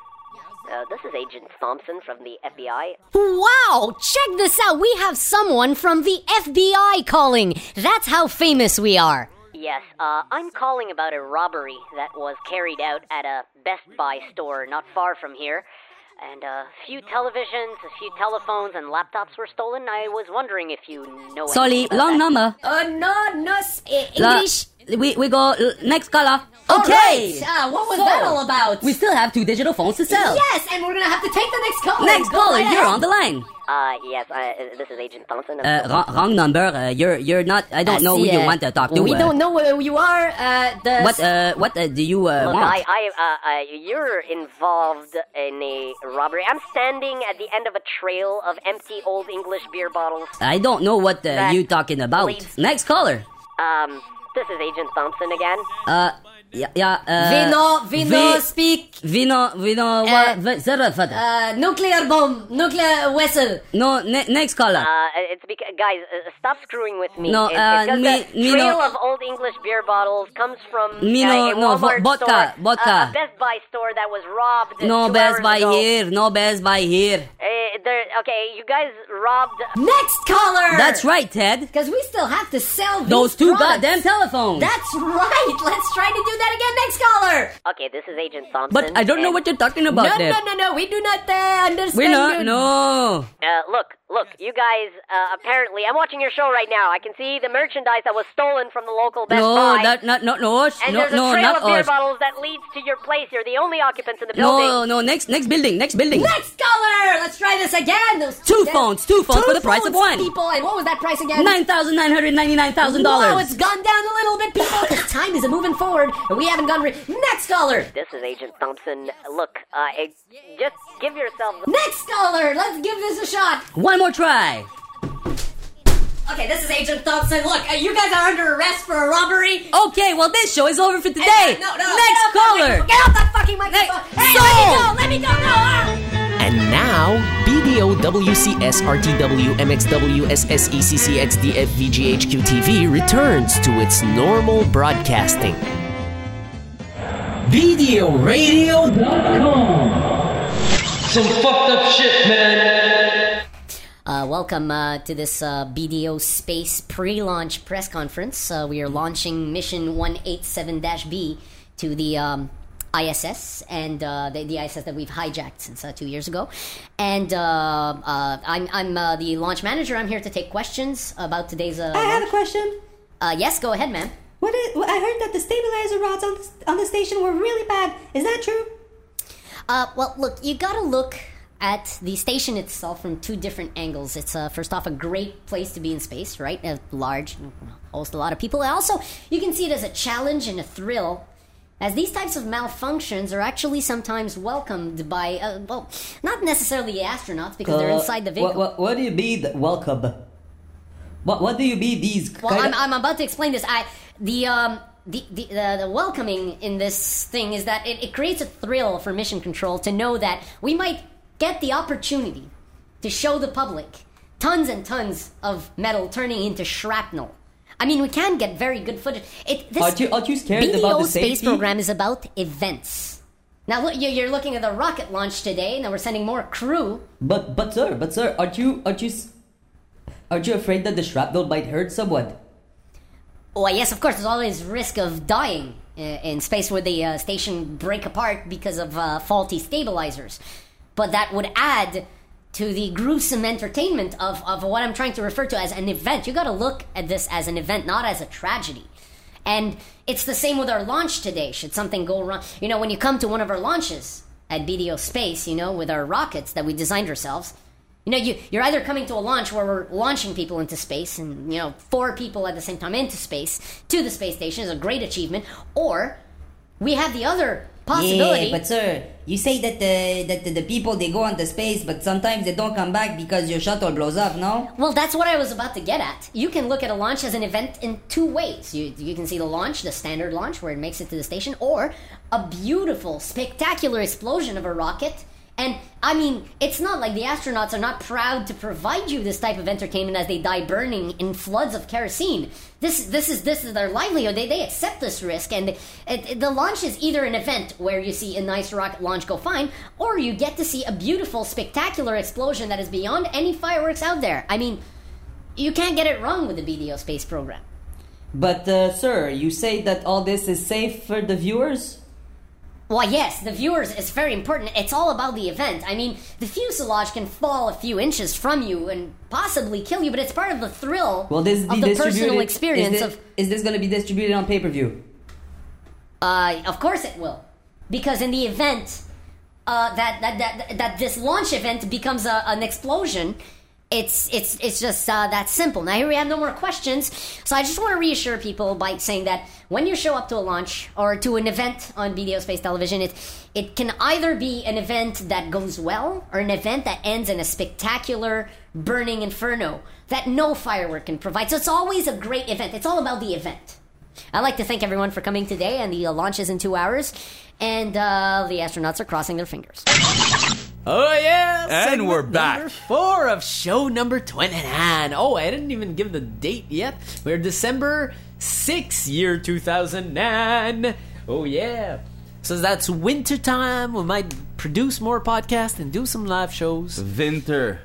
this is Agent Thompson from the FBI. Wow! Check this out. We have someone from the FBI calling. That's how famous we are. Yes, I'm calling about a robbery that was carried out at a Best Buy store not far from here. And a few televisions, a few telephones, and laptops were stolen. I was wondering if you know Sorry, anything about long that. number. No, English. We go next caller. All Okay. right. What was that all about? We still have two digital phones to sell. Yes, and we're gonna have to take the next caller. Next Go caller, right you're ahead. on the line. Yes, this is Agent Thompson. Wrong number. You're not. I don't know who you want to talk to. We don't know who you are. What do you Look, want? you're involved in a robbery. I'm standing at the end of a trail of empty Old English beer bottles. I don't know what you talking about. leads- Next caller. This is Agent Thompson again. Vino, speak. Vino, Nuclear bomb, nuclear vessel. No, next caller. It's because, guys, stop screwing with me. No, it's because the me trail no- of Old English beer bottles comes from Me a no, Walmart vodka, store, vodka. a Best Buy store that was robbed. No 2 Best hours Buy ago. here. No Best Buy here. Okay, you guys robbed. Next caller. That's right, Ted. Because we still have to sell Those these two products. goddamn telephones. That's right. Let's try to do that again. Next caller. Okay, this is Agent Thompson. But I don't know what you're talking about there. No. We do not understand. We're not. you. No. Look, you guys, apparently, I'm watching your show right now. I can see the merchandise that was stolen from the local Best Buy. No, And there's a trail not of beer us. bottles that leads to your place. You're the only occupants in the building. No, next building. Next caller. Let's try this again. Those Two phones for the price of one. People, and what was that price again? $9,999,000. Wow, it's gone down a little bit, people. Time is moving forward, and we haven't gone. Next caller. This is Agent Thompson. Look, just give yourself. Next caller. Let's give this a shot. One more try. Okay, this is Agent Thompson. Look, you guys are under arrest for a robbery. Okay, well this show is over for today. No. Next caller. Get off that fucking microphone. Hey, let me go. And now, BDO WCS RTW MXW SSECC XDF VGHQ TV returns to its normal broadcasting. VideoRadio.com. Some fucked up shit, man. Welcome to this BDO Space pre-launch press conference. We are launching Mission 187-B to the ISS, and the ISS that we've hijacked since 2 years ago. And I'm the launch manager. I'm here to take questions about today's I have a question. Yes, go ahead, ma'am. I heard that the stabilizer rods on the station were really bad. Is that true? Well, look, you gotta look at the station itself from two different angles. It's first off a great place to be in space, right? Large, host a lot of people. And also, you can see it as a challenge and a thrill, as these types of malfunctions are actually sometimes welcomed by, well, not necessarily the astronauts because they're inside the vehicle. What do you mean welcome? What do you mean these? Well, I'm about to explain this. the welcoming in this thing is that it creates a thrill for Mission Control to know that we might get the opportunity to show the public tons and tons of metal turning into shrapnel. I mean, we can get very good footage. Aren't you scared BDO about the space safety? program is about events. Now, look, you're looking at the rocket launch today. Now we're sending more crew. But sir, aren't you afraid that the shrapnel might hurt someone? Oh, yes, of course. There's always risk of dying in space where the station break apart because of faulty stabilizers. But that would add to the gruesome entertainment of what I'm trying to refer to as an event. You gotta look at this as an event, not as a tragedy. And it's the same with our launch today, should something go wrong. You know, when you come to one of our launches at BDO Space, you know, with our rockets that we designed ourselves, you know, you're either coming to a launch where we're launching people into space and, you know, 4 people at the same time into space, to the space station is a great achievement, or we have the other possibility. Yeah, but sir, you say that the people, they go into space, but sometimes they don't come back because your shuttle blows up, no? Well, that's what I was about to get at. You can look at a launch as an event in 2 ways. You can see the launch, the standard launch, where it makes it to the station, or a beautiful, spectacular explosion of a rocket. And, I mean, it's not like the astronauts are not proud to provide you this type of entertainment as they die burning in floods of kerosene. This is their livelihood. They accept this risk, and the launch is either an event where you see a nice rocket launch go fine, or you get to see a beautiful, spectacular explosion that is beyond any fireworks out there. I mean, you can't get it wrong with the BDO space program. But, sir, you say that all this is safe for the viewers? Well, yes, the viewers is very important. It's all about the event. I mean, the fuselage can fall a few inches from you and possibly kill you, but it's part of the thrill of the personal experience Is this going to be distributed on pay-per-view? Of course it will. Because in the event that this launch event becomes an explosion, it's just that simple. Now, here we have no more questions, so I just want to reassure people by saying that when you show up to a launch or to an event on BDO Space Television, it can either be an event that goes well or an event that ends in a spectacular burning inferno that no firework can provide. So it's always a great event. It's all about the event. I'd like to thank everyone for coming today, and the launch is in 2 hours, and the astronauts are crossing their fingers. Oh, yeah! And we're back. Number 4 of show number 29. Oh, I didn't even give the date yet. We're December 6th, year 2009. Oh, yeah. So that's winter time. We might produce more podcasts and do some live shows. Winter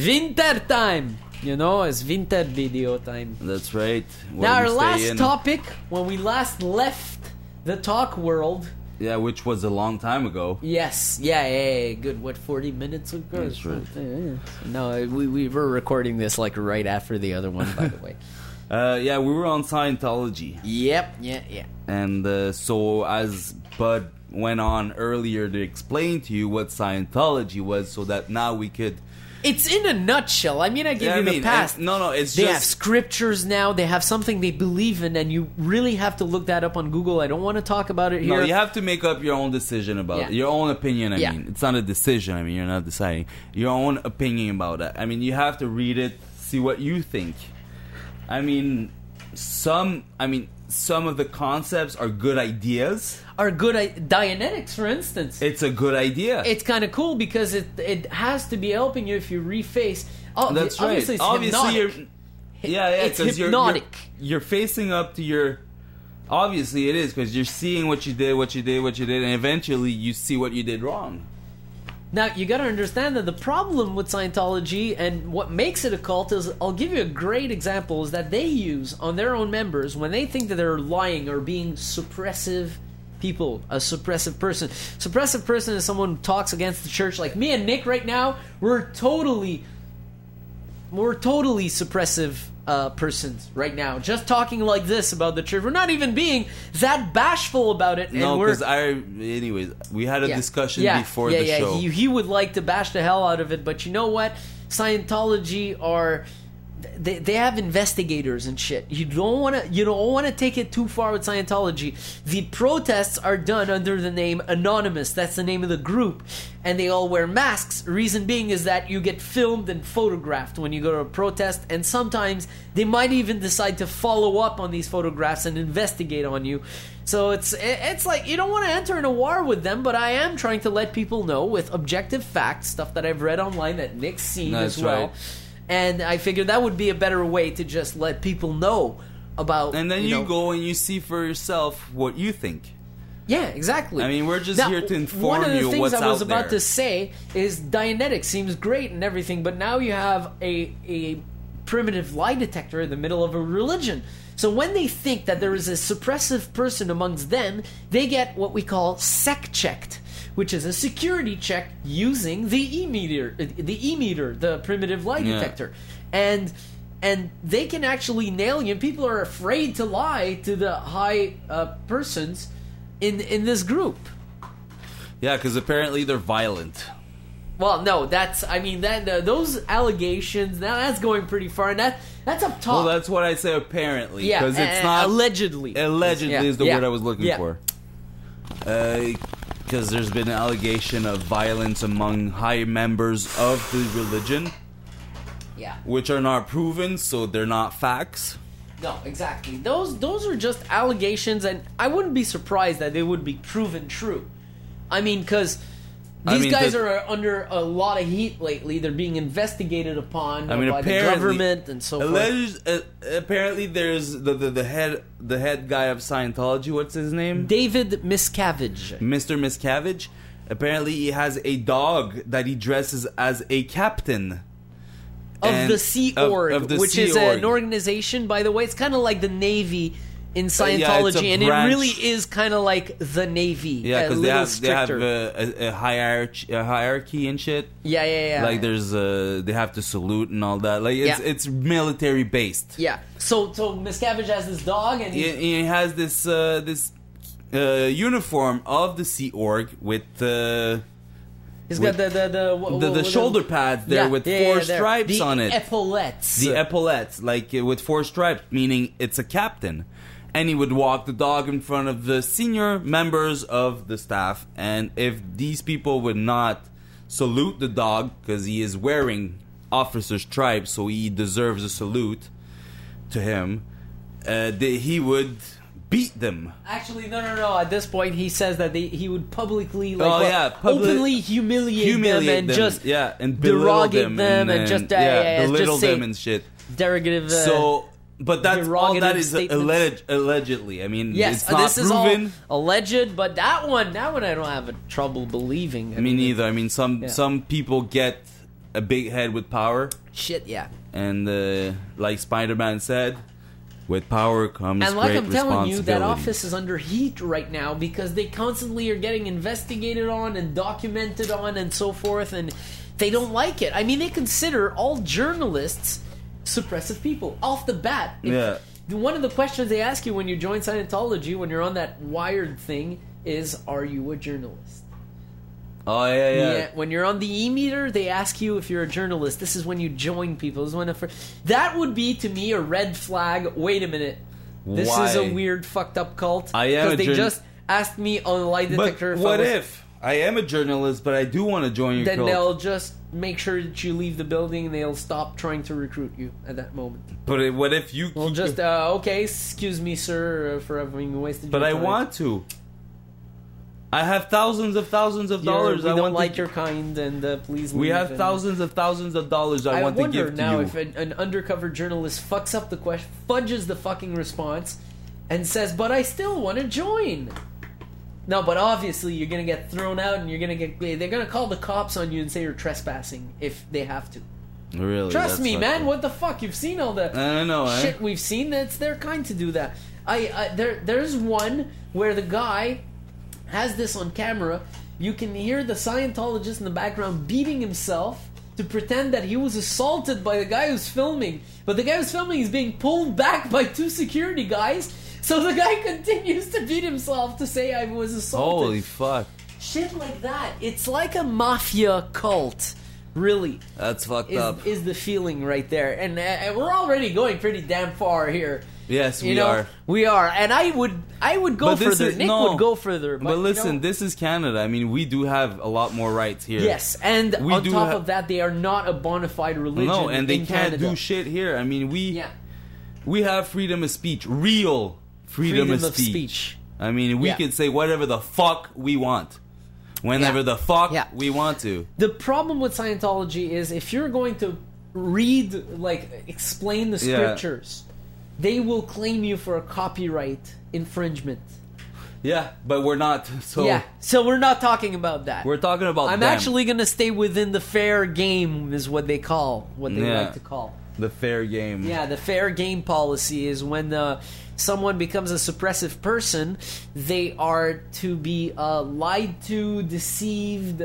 time. You know, it's winter video time. That's right. Now, our last topic, when we last left the talk world... Yeah, which was a long time ago. Yes. Yeah, good. What, 40 minutes ago? That's right. Yeah. No, we were recording this like right after the other one, by the way. Yeah, we were on Scientology. Yep. Yeah. And so as Bud went on earlier to explain to you what Scientology was so that now we could... It's in a nutshell. I mean, I gave you the past. It's they have scriptures now. They have something they believe in, and you really have to look that up on Google. I don't want to talk about it here. No, you have to make up your own decision about it. Your own opinion, I mean. It's not a decision. I mean, you're not deciding. Your own opinion about it. I mean, you have to read it, see what you think. I mean, some of the concepts are good ideas. Dianetics, for instance. It's a good idea. It's kind of cool because it has to be helping you if you reface. Oh, that's right. Obviously, it's hypnotic. It's hypnotic. You're facing up to your. Obviously, it is because you're seeing what you did, and eventually you see what you did wrong. Now, you got to understand that the problem with Scientology and what makes it a cult is, I'll give you a great example, is that they use on their own members when they think that they're lying or being suppressive people, a suppressive person. Suppressive person is someone who talks against the church. Like me and Nick right now, we're totally suppressive persons right now. Just talking like this about the church. We're not even being that bashful about it. No, because anyways, we had a discussion before the show. He would like to bash the hell out of it, but you know what? Scientology they have investigators and shit. You don't want to take it too far with Scientology. The protests are done under the name Anonymous. That's the name of the group, and they all wear masks. Reason being is that you get filmed and photographed when you go to a protest, and sometimes they might even decide to follow up on these photographs and investigate on you. So it's like you don't want to enter in a war with them, but I am trying to let people know with objective facts, stuff that I've read online that Nick's seen as well. Right. And I figured that would be a better way to just let people know about. And then you go and you see for yourself what you think. Yeah, exactly. I mean, we're just here to inform you what's out there. One of the things I was about to say is Dianetics seems great and everything, but now you have a primitive lie detector in the middle of a religion. So when they think that there is a suppressive person amongst them, they get what we call sec-checked, which is a security check using the E-meter, the primitive lie detector. And they can actually nail you. And people are afraid to lie to the high persons in this group. Yeah, because apparently they're violent. Well, no, those allegations, now that's going pretty far, and that's up top. Well, that's what I say apparently. Yeah, because it's not... Allegedly. Allegedly is the word I was looking for. Because there's been an allegation of violence among high members of the religion. Yeah. Which are not proven, so they're not facts. No, exactly. Those are just allegations, and I wouldn't be surprised that they would be proven true. I mean, because... These guys are under a lot of heat lately. They're being investigated upon by the government and so forth. Apparently, there's the head guy of Scientology. What's his name? David Miscavige. Mr. Miscavige. Apparently, he has a dog that he dresses as a captain of the Sea Org, which is an organization. By the way, it's kind of like the Navy in Scientology, and it really is kind of like the Navy. Yeah, because they have a hierarchy and shit. Yeah. Like there's they have to salute and all that. Like it's military based. Yeah. So Miscavige has this dog, and he has this uniform of the Sea Org with he's got the shoulder pads there with four stripes on it. Epaulettes. The epaulettes, like with four stripes, meaning it's a captain. And he would walk the dog in front of the senior members of the staff. And if these people would not salute the dog, because he is wearing officer stripes, so he deserves a salute to him, he would beat them. Actually, no. At this point, he says that he would publicly, openly humiliate them and just derogate them and just belittle them and shit. Derogative. But all that is allegedly. I mean, yes, it's not this proven. Is all alleged, but that one I don't have trouble believing. I mean, neither. I mean, some people get a big head with power. Shit, yeah. And like Spider-Man said, with power comes great responsibility. And like I'm telling you, that office is under heat right now because they constantly are getting investigated on and documented on and so forth, and they don't like it. I mean, they consider all journalists suppressive people off the bat. One of the questions they ask you when you join Scientology, when you're on that Wired thing, is, are you a journalist? Oh, yeah. When you're on the E-meter, they ask you if you're a journalist. This is when you join people. That would be, to me, a red flag. Wait a minute. This is a weird, fucked up cult. Because they just asked me on the lie detector. But what if I am a journalist, but I do want to join your cult? Then they'll just make sure that you leave the building and they'll stop trying to recruit you at that moment. But what if you... Well, just, okay, excuse me, sir, for having wasted your time. But I want to. I have thousands of dollars. We don't like your kind, and please leave. We have thousands of dollars I want to give to you. I wonder now if an undercover journalist fucks up the question, fudges the fucking response, and says, but I still want to join. No, but obviously you're gonna get thrown out, and they're gonna call the cops on you and say you're trespassing if they have to. Really? Trust me, man. What the fuck? You've seen all the shit we've seen. It's their kind to do that. There's one where the guy has this on camera. You can hear the Scientologist in the background beating himself to pretend that he was assaulted by the guy who's filming. But the guy who's filming is being pulled back by two security guys. So the guy continues to beat himself to say I was assaulted. Holy fuck. Shit like that. It's like a mafia cult Really. That's fucked up. Is the feeling right there. And we're already going pretty damn far here. Yes, we are. We are. And I would go further. Nick would go further. But listen, this is Canada. I mean, we do have a lot more rights here. Yes, and on top of that, they are not a bona fide religion. No, and they can't Canada. do shit here. I mean, we have freedom of speech. Real freedom of speech. I mean, we can say whatever the fuck we want. Whenever the fuck we want to. The problem with Scientology is if you're going to read, explain the scriptures, they will claim you for a copyright infringement. Yeah, but we're not. So we're not talking about that. We're talking about I'm actually going to stay within the fair game is what they like to call. The fair game. Yeah, the fair game policy is when someone becomes a suppressive person, they are to be lied to, deceived,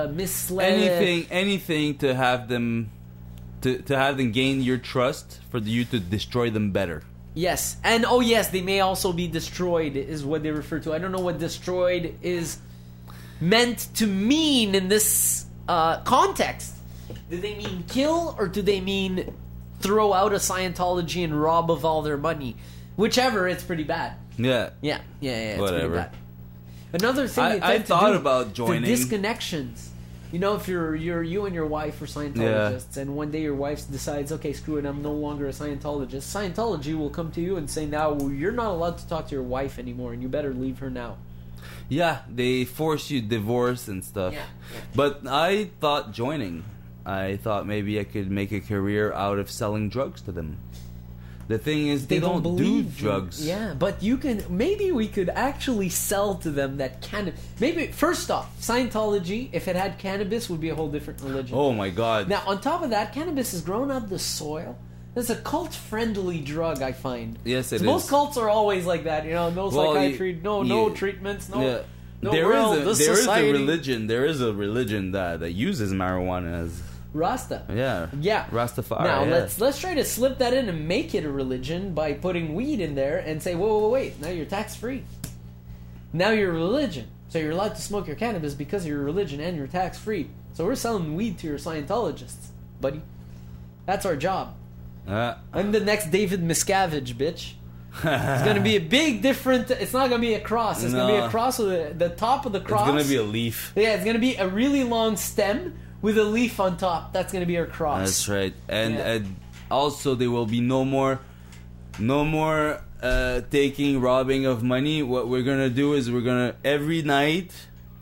misled. Anything to have them to have them gain your trust for you to destroy them better. Yes, and they may also be destroyed is what they refer to. I don't know what destroyed is meant to mean in this context. Do they mean kill or do they mean throw out of Scientology and rob of all their money? Whichever, it's pretty bad. Yeah. It's whatever. pretty bad. Another thing I thought about joining. The disconnections. You know, if you and your wife are Scientologists, and one day your wife decides, okay, screw it, I'm no longer a Scientologist, Scientology will come to you and say, now you're not allowed to talk to your wife anymore, and you better leave her now. Yeah, they force you divorce and stuff. Yeah. But I thought joining. I thought maybe I could make a career out of selling drugs to them. The thing is, they don't do drugs. Yeah, but maybe we could actually sell to them that cannabis. Maybe, first off, Scientology, if it had cannabis, would be a whole different religion. Oh my god. Now, on top of that, cannabis is grown out of the soil. It's a cult-friendly drug, I find. Yes, it is. Most cults are always like that, no psychiatry, no treatments, no there is a religion. There is a religion that uses marijuana as Rasta. Yeah. Rastafari. Now let's try to slip that in and make it a religion by putting weed in there and say, whoa, wait, now you're tax free. Now you're a religion, so you're allowed to smoke your cannabis because you're a religion and you're tax free. So we're selling weed to your Scientologists, buddy. That's our job. I'm the next David Miscavige, bitch. It's going to be a big different. It's not going to be a cross. It's going to be a cross with the top of the cross. It's going to be a leaf. Yeah, it's going to be a really long stem with a leaf on top. That's going to be our cross. That's right. And also there will be no more robbing of money. What we're going to do is every night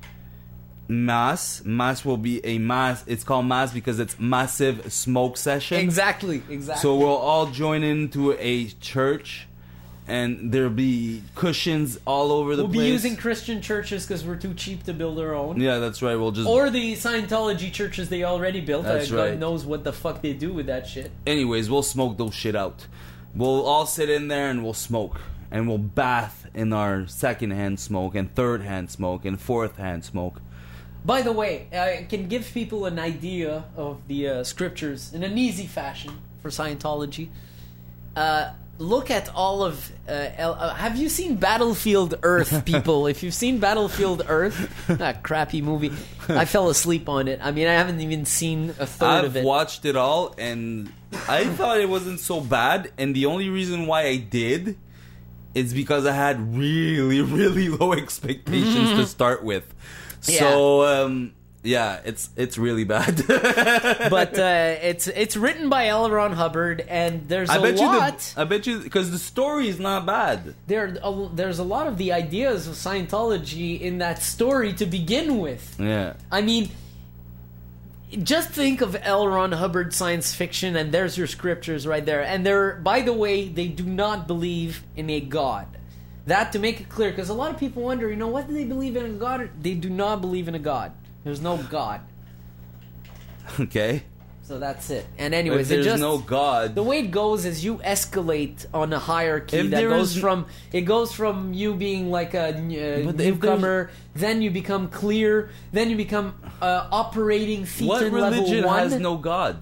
mass will be a mass. It's called mass because it's massive smoke session. Exactly. So we'll all join into a church. And there'll be cushions all over the place. We'll be using Christian churches because we're too cheap to build our own. Yeah, that's right. We'll just... Or the Scientology churches they already built. That's right. God knows what the fuck they do with that shit. Anyways, we'll smoke those shit out. We'll all sit in there and we'll smoke. And we'll bath in our second-hand smoke and third-hand smoke and fourth-hand smoke. By the way, I can give people an idea of the scriptures in an easy fashion for Scientology. Look at all of... have you seen Battlefield Earth, people? If you've seen Battlefield Earth, that crappy movie, I fell asleep on it. I mean, I haven't even seen a third of it. I've watched it all, and I thought it wasn't so bad. And the only reason why I did is because I had really, really low expectations to start with. Yeah. So... yeah, it's really bad. But it's written by L. Ron Hubbard, and there's a lot. I bet you, because the story is not bad. There's a lot of the ideas of Scientology in that story to begin with. Yeah. I mean, just think of L. Ron Hubbard science fiction, and there's your scriptures right there. And by the way, they do not believe in a God. That, to make it clear, because a lot of people wonder, what do they believe in a God? They do not believe in a God. There's no God. Okay. So that's it. And anyways, if there's no God, the way it goes is you escalate on a hierarchy that goes from you being like a newcomer, then you become clear, then you become operating Thetan level 1. What religion has no God?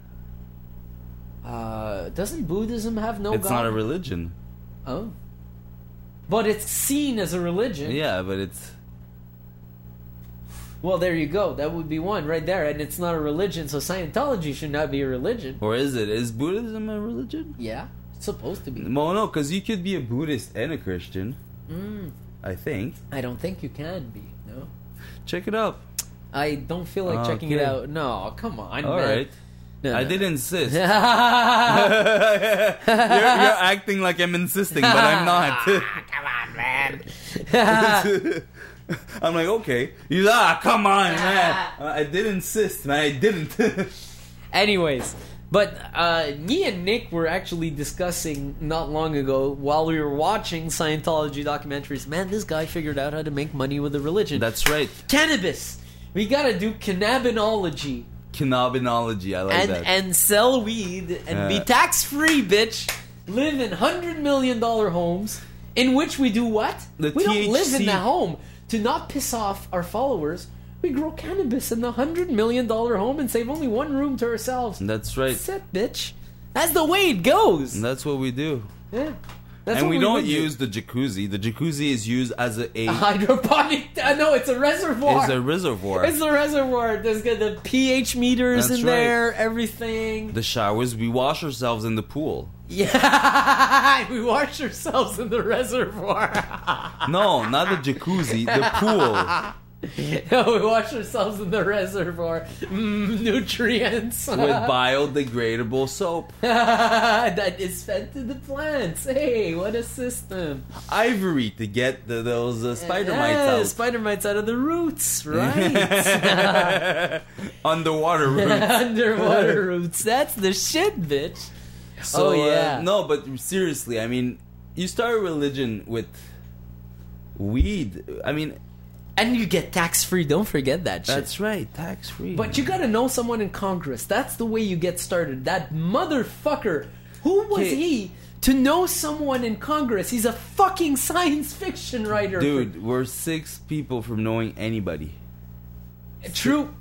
Doesn't Buddhism have no God? It's not a religion. Oh. But it's seen as a religion. Yeah, but it's... Well, there you go. That would be one right there. And it's not a religion, so Scientology should not be a religion. Or is it? Is Buddhism a religion? Yeah, it's supposed to be. Well, no, because you could be a Buddhist and a Christian. I think. I don't think you can be, no. Check it out. I don't feel like checking it out. No, come on, All man. right. No, I no. did insist. You're acting like I'm insisting, but I'm not. Come on, man. I'm like, okay. He's come on, man. I did insist, man. I didn't. Anyways, but me and Nick were actually discussing not long ago while we were watching Scientology documentaries. Man, this guy figured out how to make money with a religion. That's right. Cannabis. We gotta do cannabinology. Cannabinology, I like that. And sell weed and be tax-free, bitch. Live in $100 million homes in which we do what? We don't live in the home. To not piss off our followers, we grow cannabis in the $100 million home and save only one room to ourselves. That's right. That's it, bitch. That's the way it goes. And that's what we do. Yeah. And we don't use the jacuzzi. The jacuzzi is used as a hydroponic. No, it's a reservoir. It's a reservoir. It's a reservoir. There's got the pH meters That's in right. there, everything. The showers, we wash ourselves in the pool. Yeah, we wash ourselves in the reservoir. No, not the jacuzzi, the pool. No, we wash ourselves in the reservoir. Nutrients. With biodegradable soap. That is fed to the plants. Hey, what a system. Ivory to get those spider mites out. Spider mites out of the roots, right? Underwater roots. Underwater roots. That's the shit, bitch. So, no, but seriously, I mean, you start a religion with weed. I mean... And you get tax-free, don't forget that shit. That's right, tax-free. But you gotta know someone in Congress. That's the way you get started. That motherfucker, who was he to know someone in Congress? He's a fucking science fiction writer. Dude, we're 6 people from knowing anybody. True.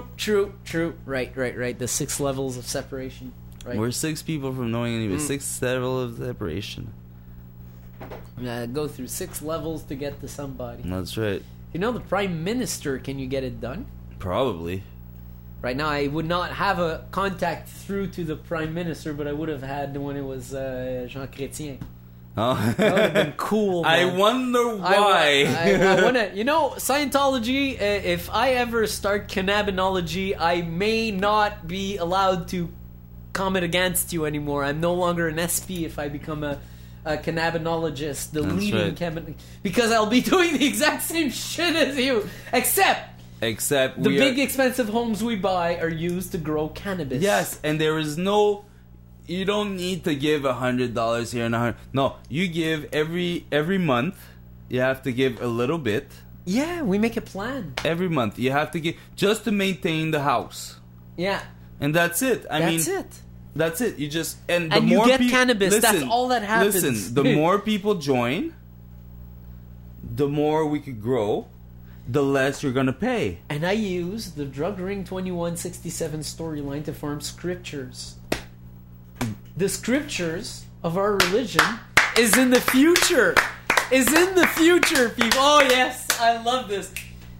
Right. The 6 levels of separation. Right. We're 6 people from knowing anybody. 6 levels of separation. Go through 6 levels to get to somebody. That's right. You know the Prime Minister, can you get it done? Probably. Right now, I would not have a contact through to the Prime Minister, but I would have had when it was Jean Chrétien. Oh. That would have been cool, man. I wonder why. I wanna, you know, Scientology, if I ever start cannabinology, I may not be allowed to comment against you anymore. I'm no longer an SP if I become a cannabinologist, the leading because I'll be doing the exact same shit as you, except the big expensive homes we buy are used to grow cannabis. Yes, and there is no. You don't need to give $100 here and $100. No, you give every month. You have to give a little bit. Yeah, we make a plan. Every month you have to give just to maintain the house. Yeah, and that's it. That's it. You just and the you more get cannabis. That's all that happens. Listen, the more people join, the more we could grow, the less you're gonna pay. And I use the Drug Ring 2167 storyline to farm scriptures. The scriptures of our religion is in the future. People. Oh yes, I love this.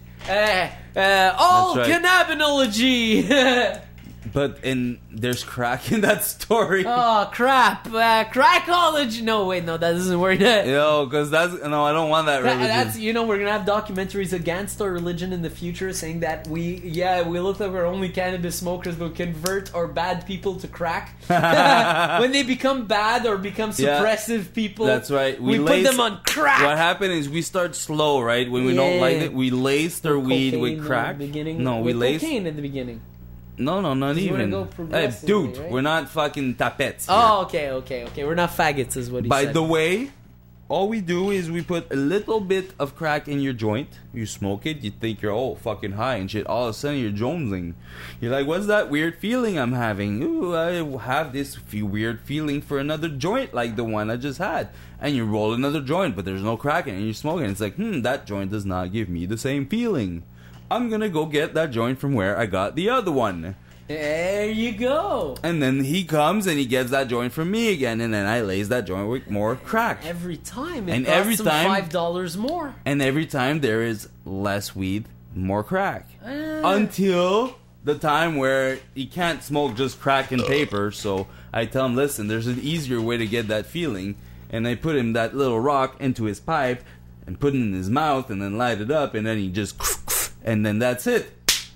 All cannabinology. But there's crack in that story. Oh crap! Crackology. No, wait, no, that doesn't work. Yo, because I don't want that religion. That's we're gonna have documentaries against our religion in the future, saying that we look like we're only cannabis smokers, but convert our bad people to crack. When they become bad or become suppressive people, that's right. We put them on crack. What happened is we start slow, right? When we don't like it, we lace their weed with crack. We lace cocaine in the beginning. No, not even. Hey, dude, right? We're not fucking tapettes here. Oh, okay. We're not faggots, is what he said. By the way, all we do is we put a little bit of crack in your joint. You smoke it, you think you're fucking high and shit. All of a sudden, you're jonesing. You're like, what's that weird feeling I'm having? Ooh, I have this weird feeling for another joint like the one I just had. And you roll another joint, but there's no crack in it, and you're smoking. It's like, that joint does not give me the same feeling. I'm gonna go get that joint from where I got the other one. There you go. And then he comes and he gets that joint from me again, and then I lace that joint with more crack. Every time. It costs him $5 more. And every time there is less weed more crack. Until the time where he can't smoke just crack and paper. So I tell him, listen, there's an easier way to get that feeling. And I put him that little rock into his pipe and put it in his mouth and then light it up. And then he just... And then that's it.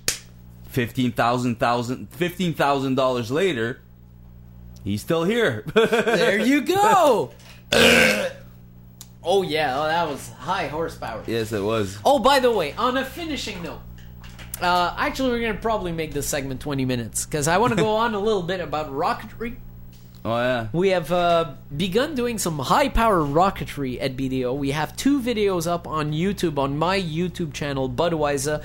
$15,000 later, he's still here. There you go. Oh yeah, that was high horsepower. Yes, it was. Oh, by the way, on a finishing note, actually we're gonna probably make this segment 20 minutes because I want to go on a little bit about rocketry. Oh yeah. We have begun doing some high-power rocketry at BDO. We have 2 videos up on YouTube, on my YouTube channel, Budweiser,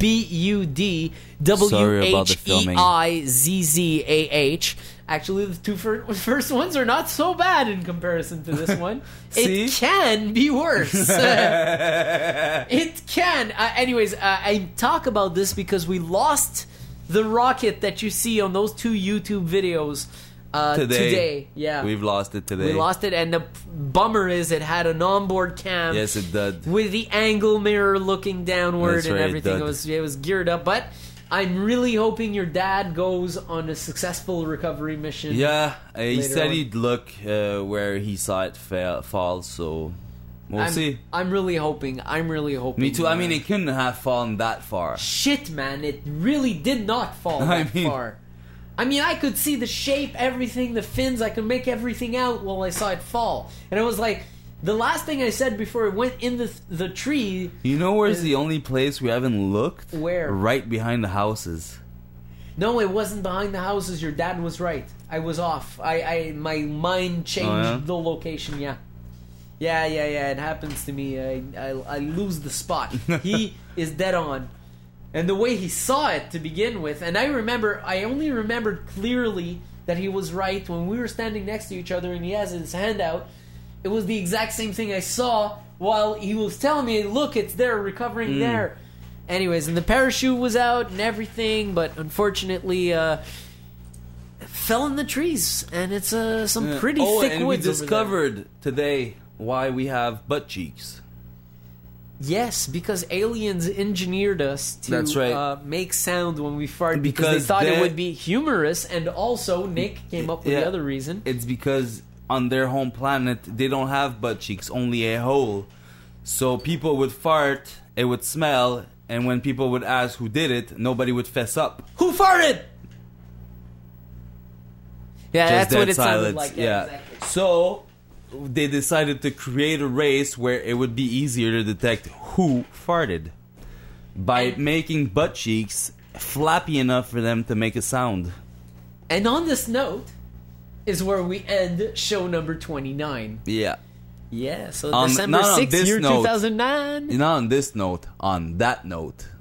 BUDWHEIZZAH. Actually, the 2 first ones are not so bad in comparison to this one. It can be worse. It can. Anyways, I talk about this because we lost the rocket that you see on those 2 YouTube videos. Today. Yeah. We've lost it today. We lost it, and the bummer is it had an onboard cam. Yes, it did. With the angle mirror looking downward. That's and right, everything. It was geared up, but I'm really hoping your dad goes on a successful recovery mission. Yeah, he said he'd look where he saw it fall, so we'll see. I'm really hoping. Me too. I mean, it couldn't have fallen that far. Shit, man, it really did not fall that far. I mean, I could see the shape, everything, the fins. I could make everything out while I saw it fall. And it was like, the last thing I said before it went in the tree... You know where's the only place we haven't looked? Where? Right behind the houses. No, it wasn't behind the houses. Your dad was right. I was off. My mind changed the location, yeah. Yeah, it happens to me. I lose the spot. He is dead on. And the way he saw it to begin with, and I only remembered clearly that he was right when we were standing next to each other and he has his hand out. It was the exact same thing I saw while he was telling me, look, it's there, recovering there. Anyways, and the parachute was out and everything, but unfortunately, fell in the trees, and it's some pretty thick and woods. We discovered today why we have butt cheeks. Yes, because aliens engineered us to make sound when we fart because they thought it would be humorous, and also Nick came up with the other reason. It's because on their home planet, they don't have butt cheeks, only a hole. So people would fart, it would smell, and when people would ask who did it, nobody would fess up. Who farted? Yeah, just that's what it sounded like. Yeah. Exactly. So they decided to create a race where it would be easier to detect who farted by making butt cheeks flappy enough for them to make a sound. And on this note is where we end show number 29. Yeah. Yeah, so December 6th, year 2009. Not on this note, on that note.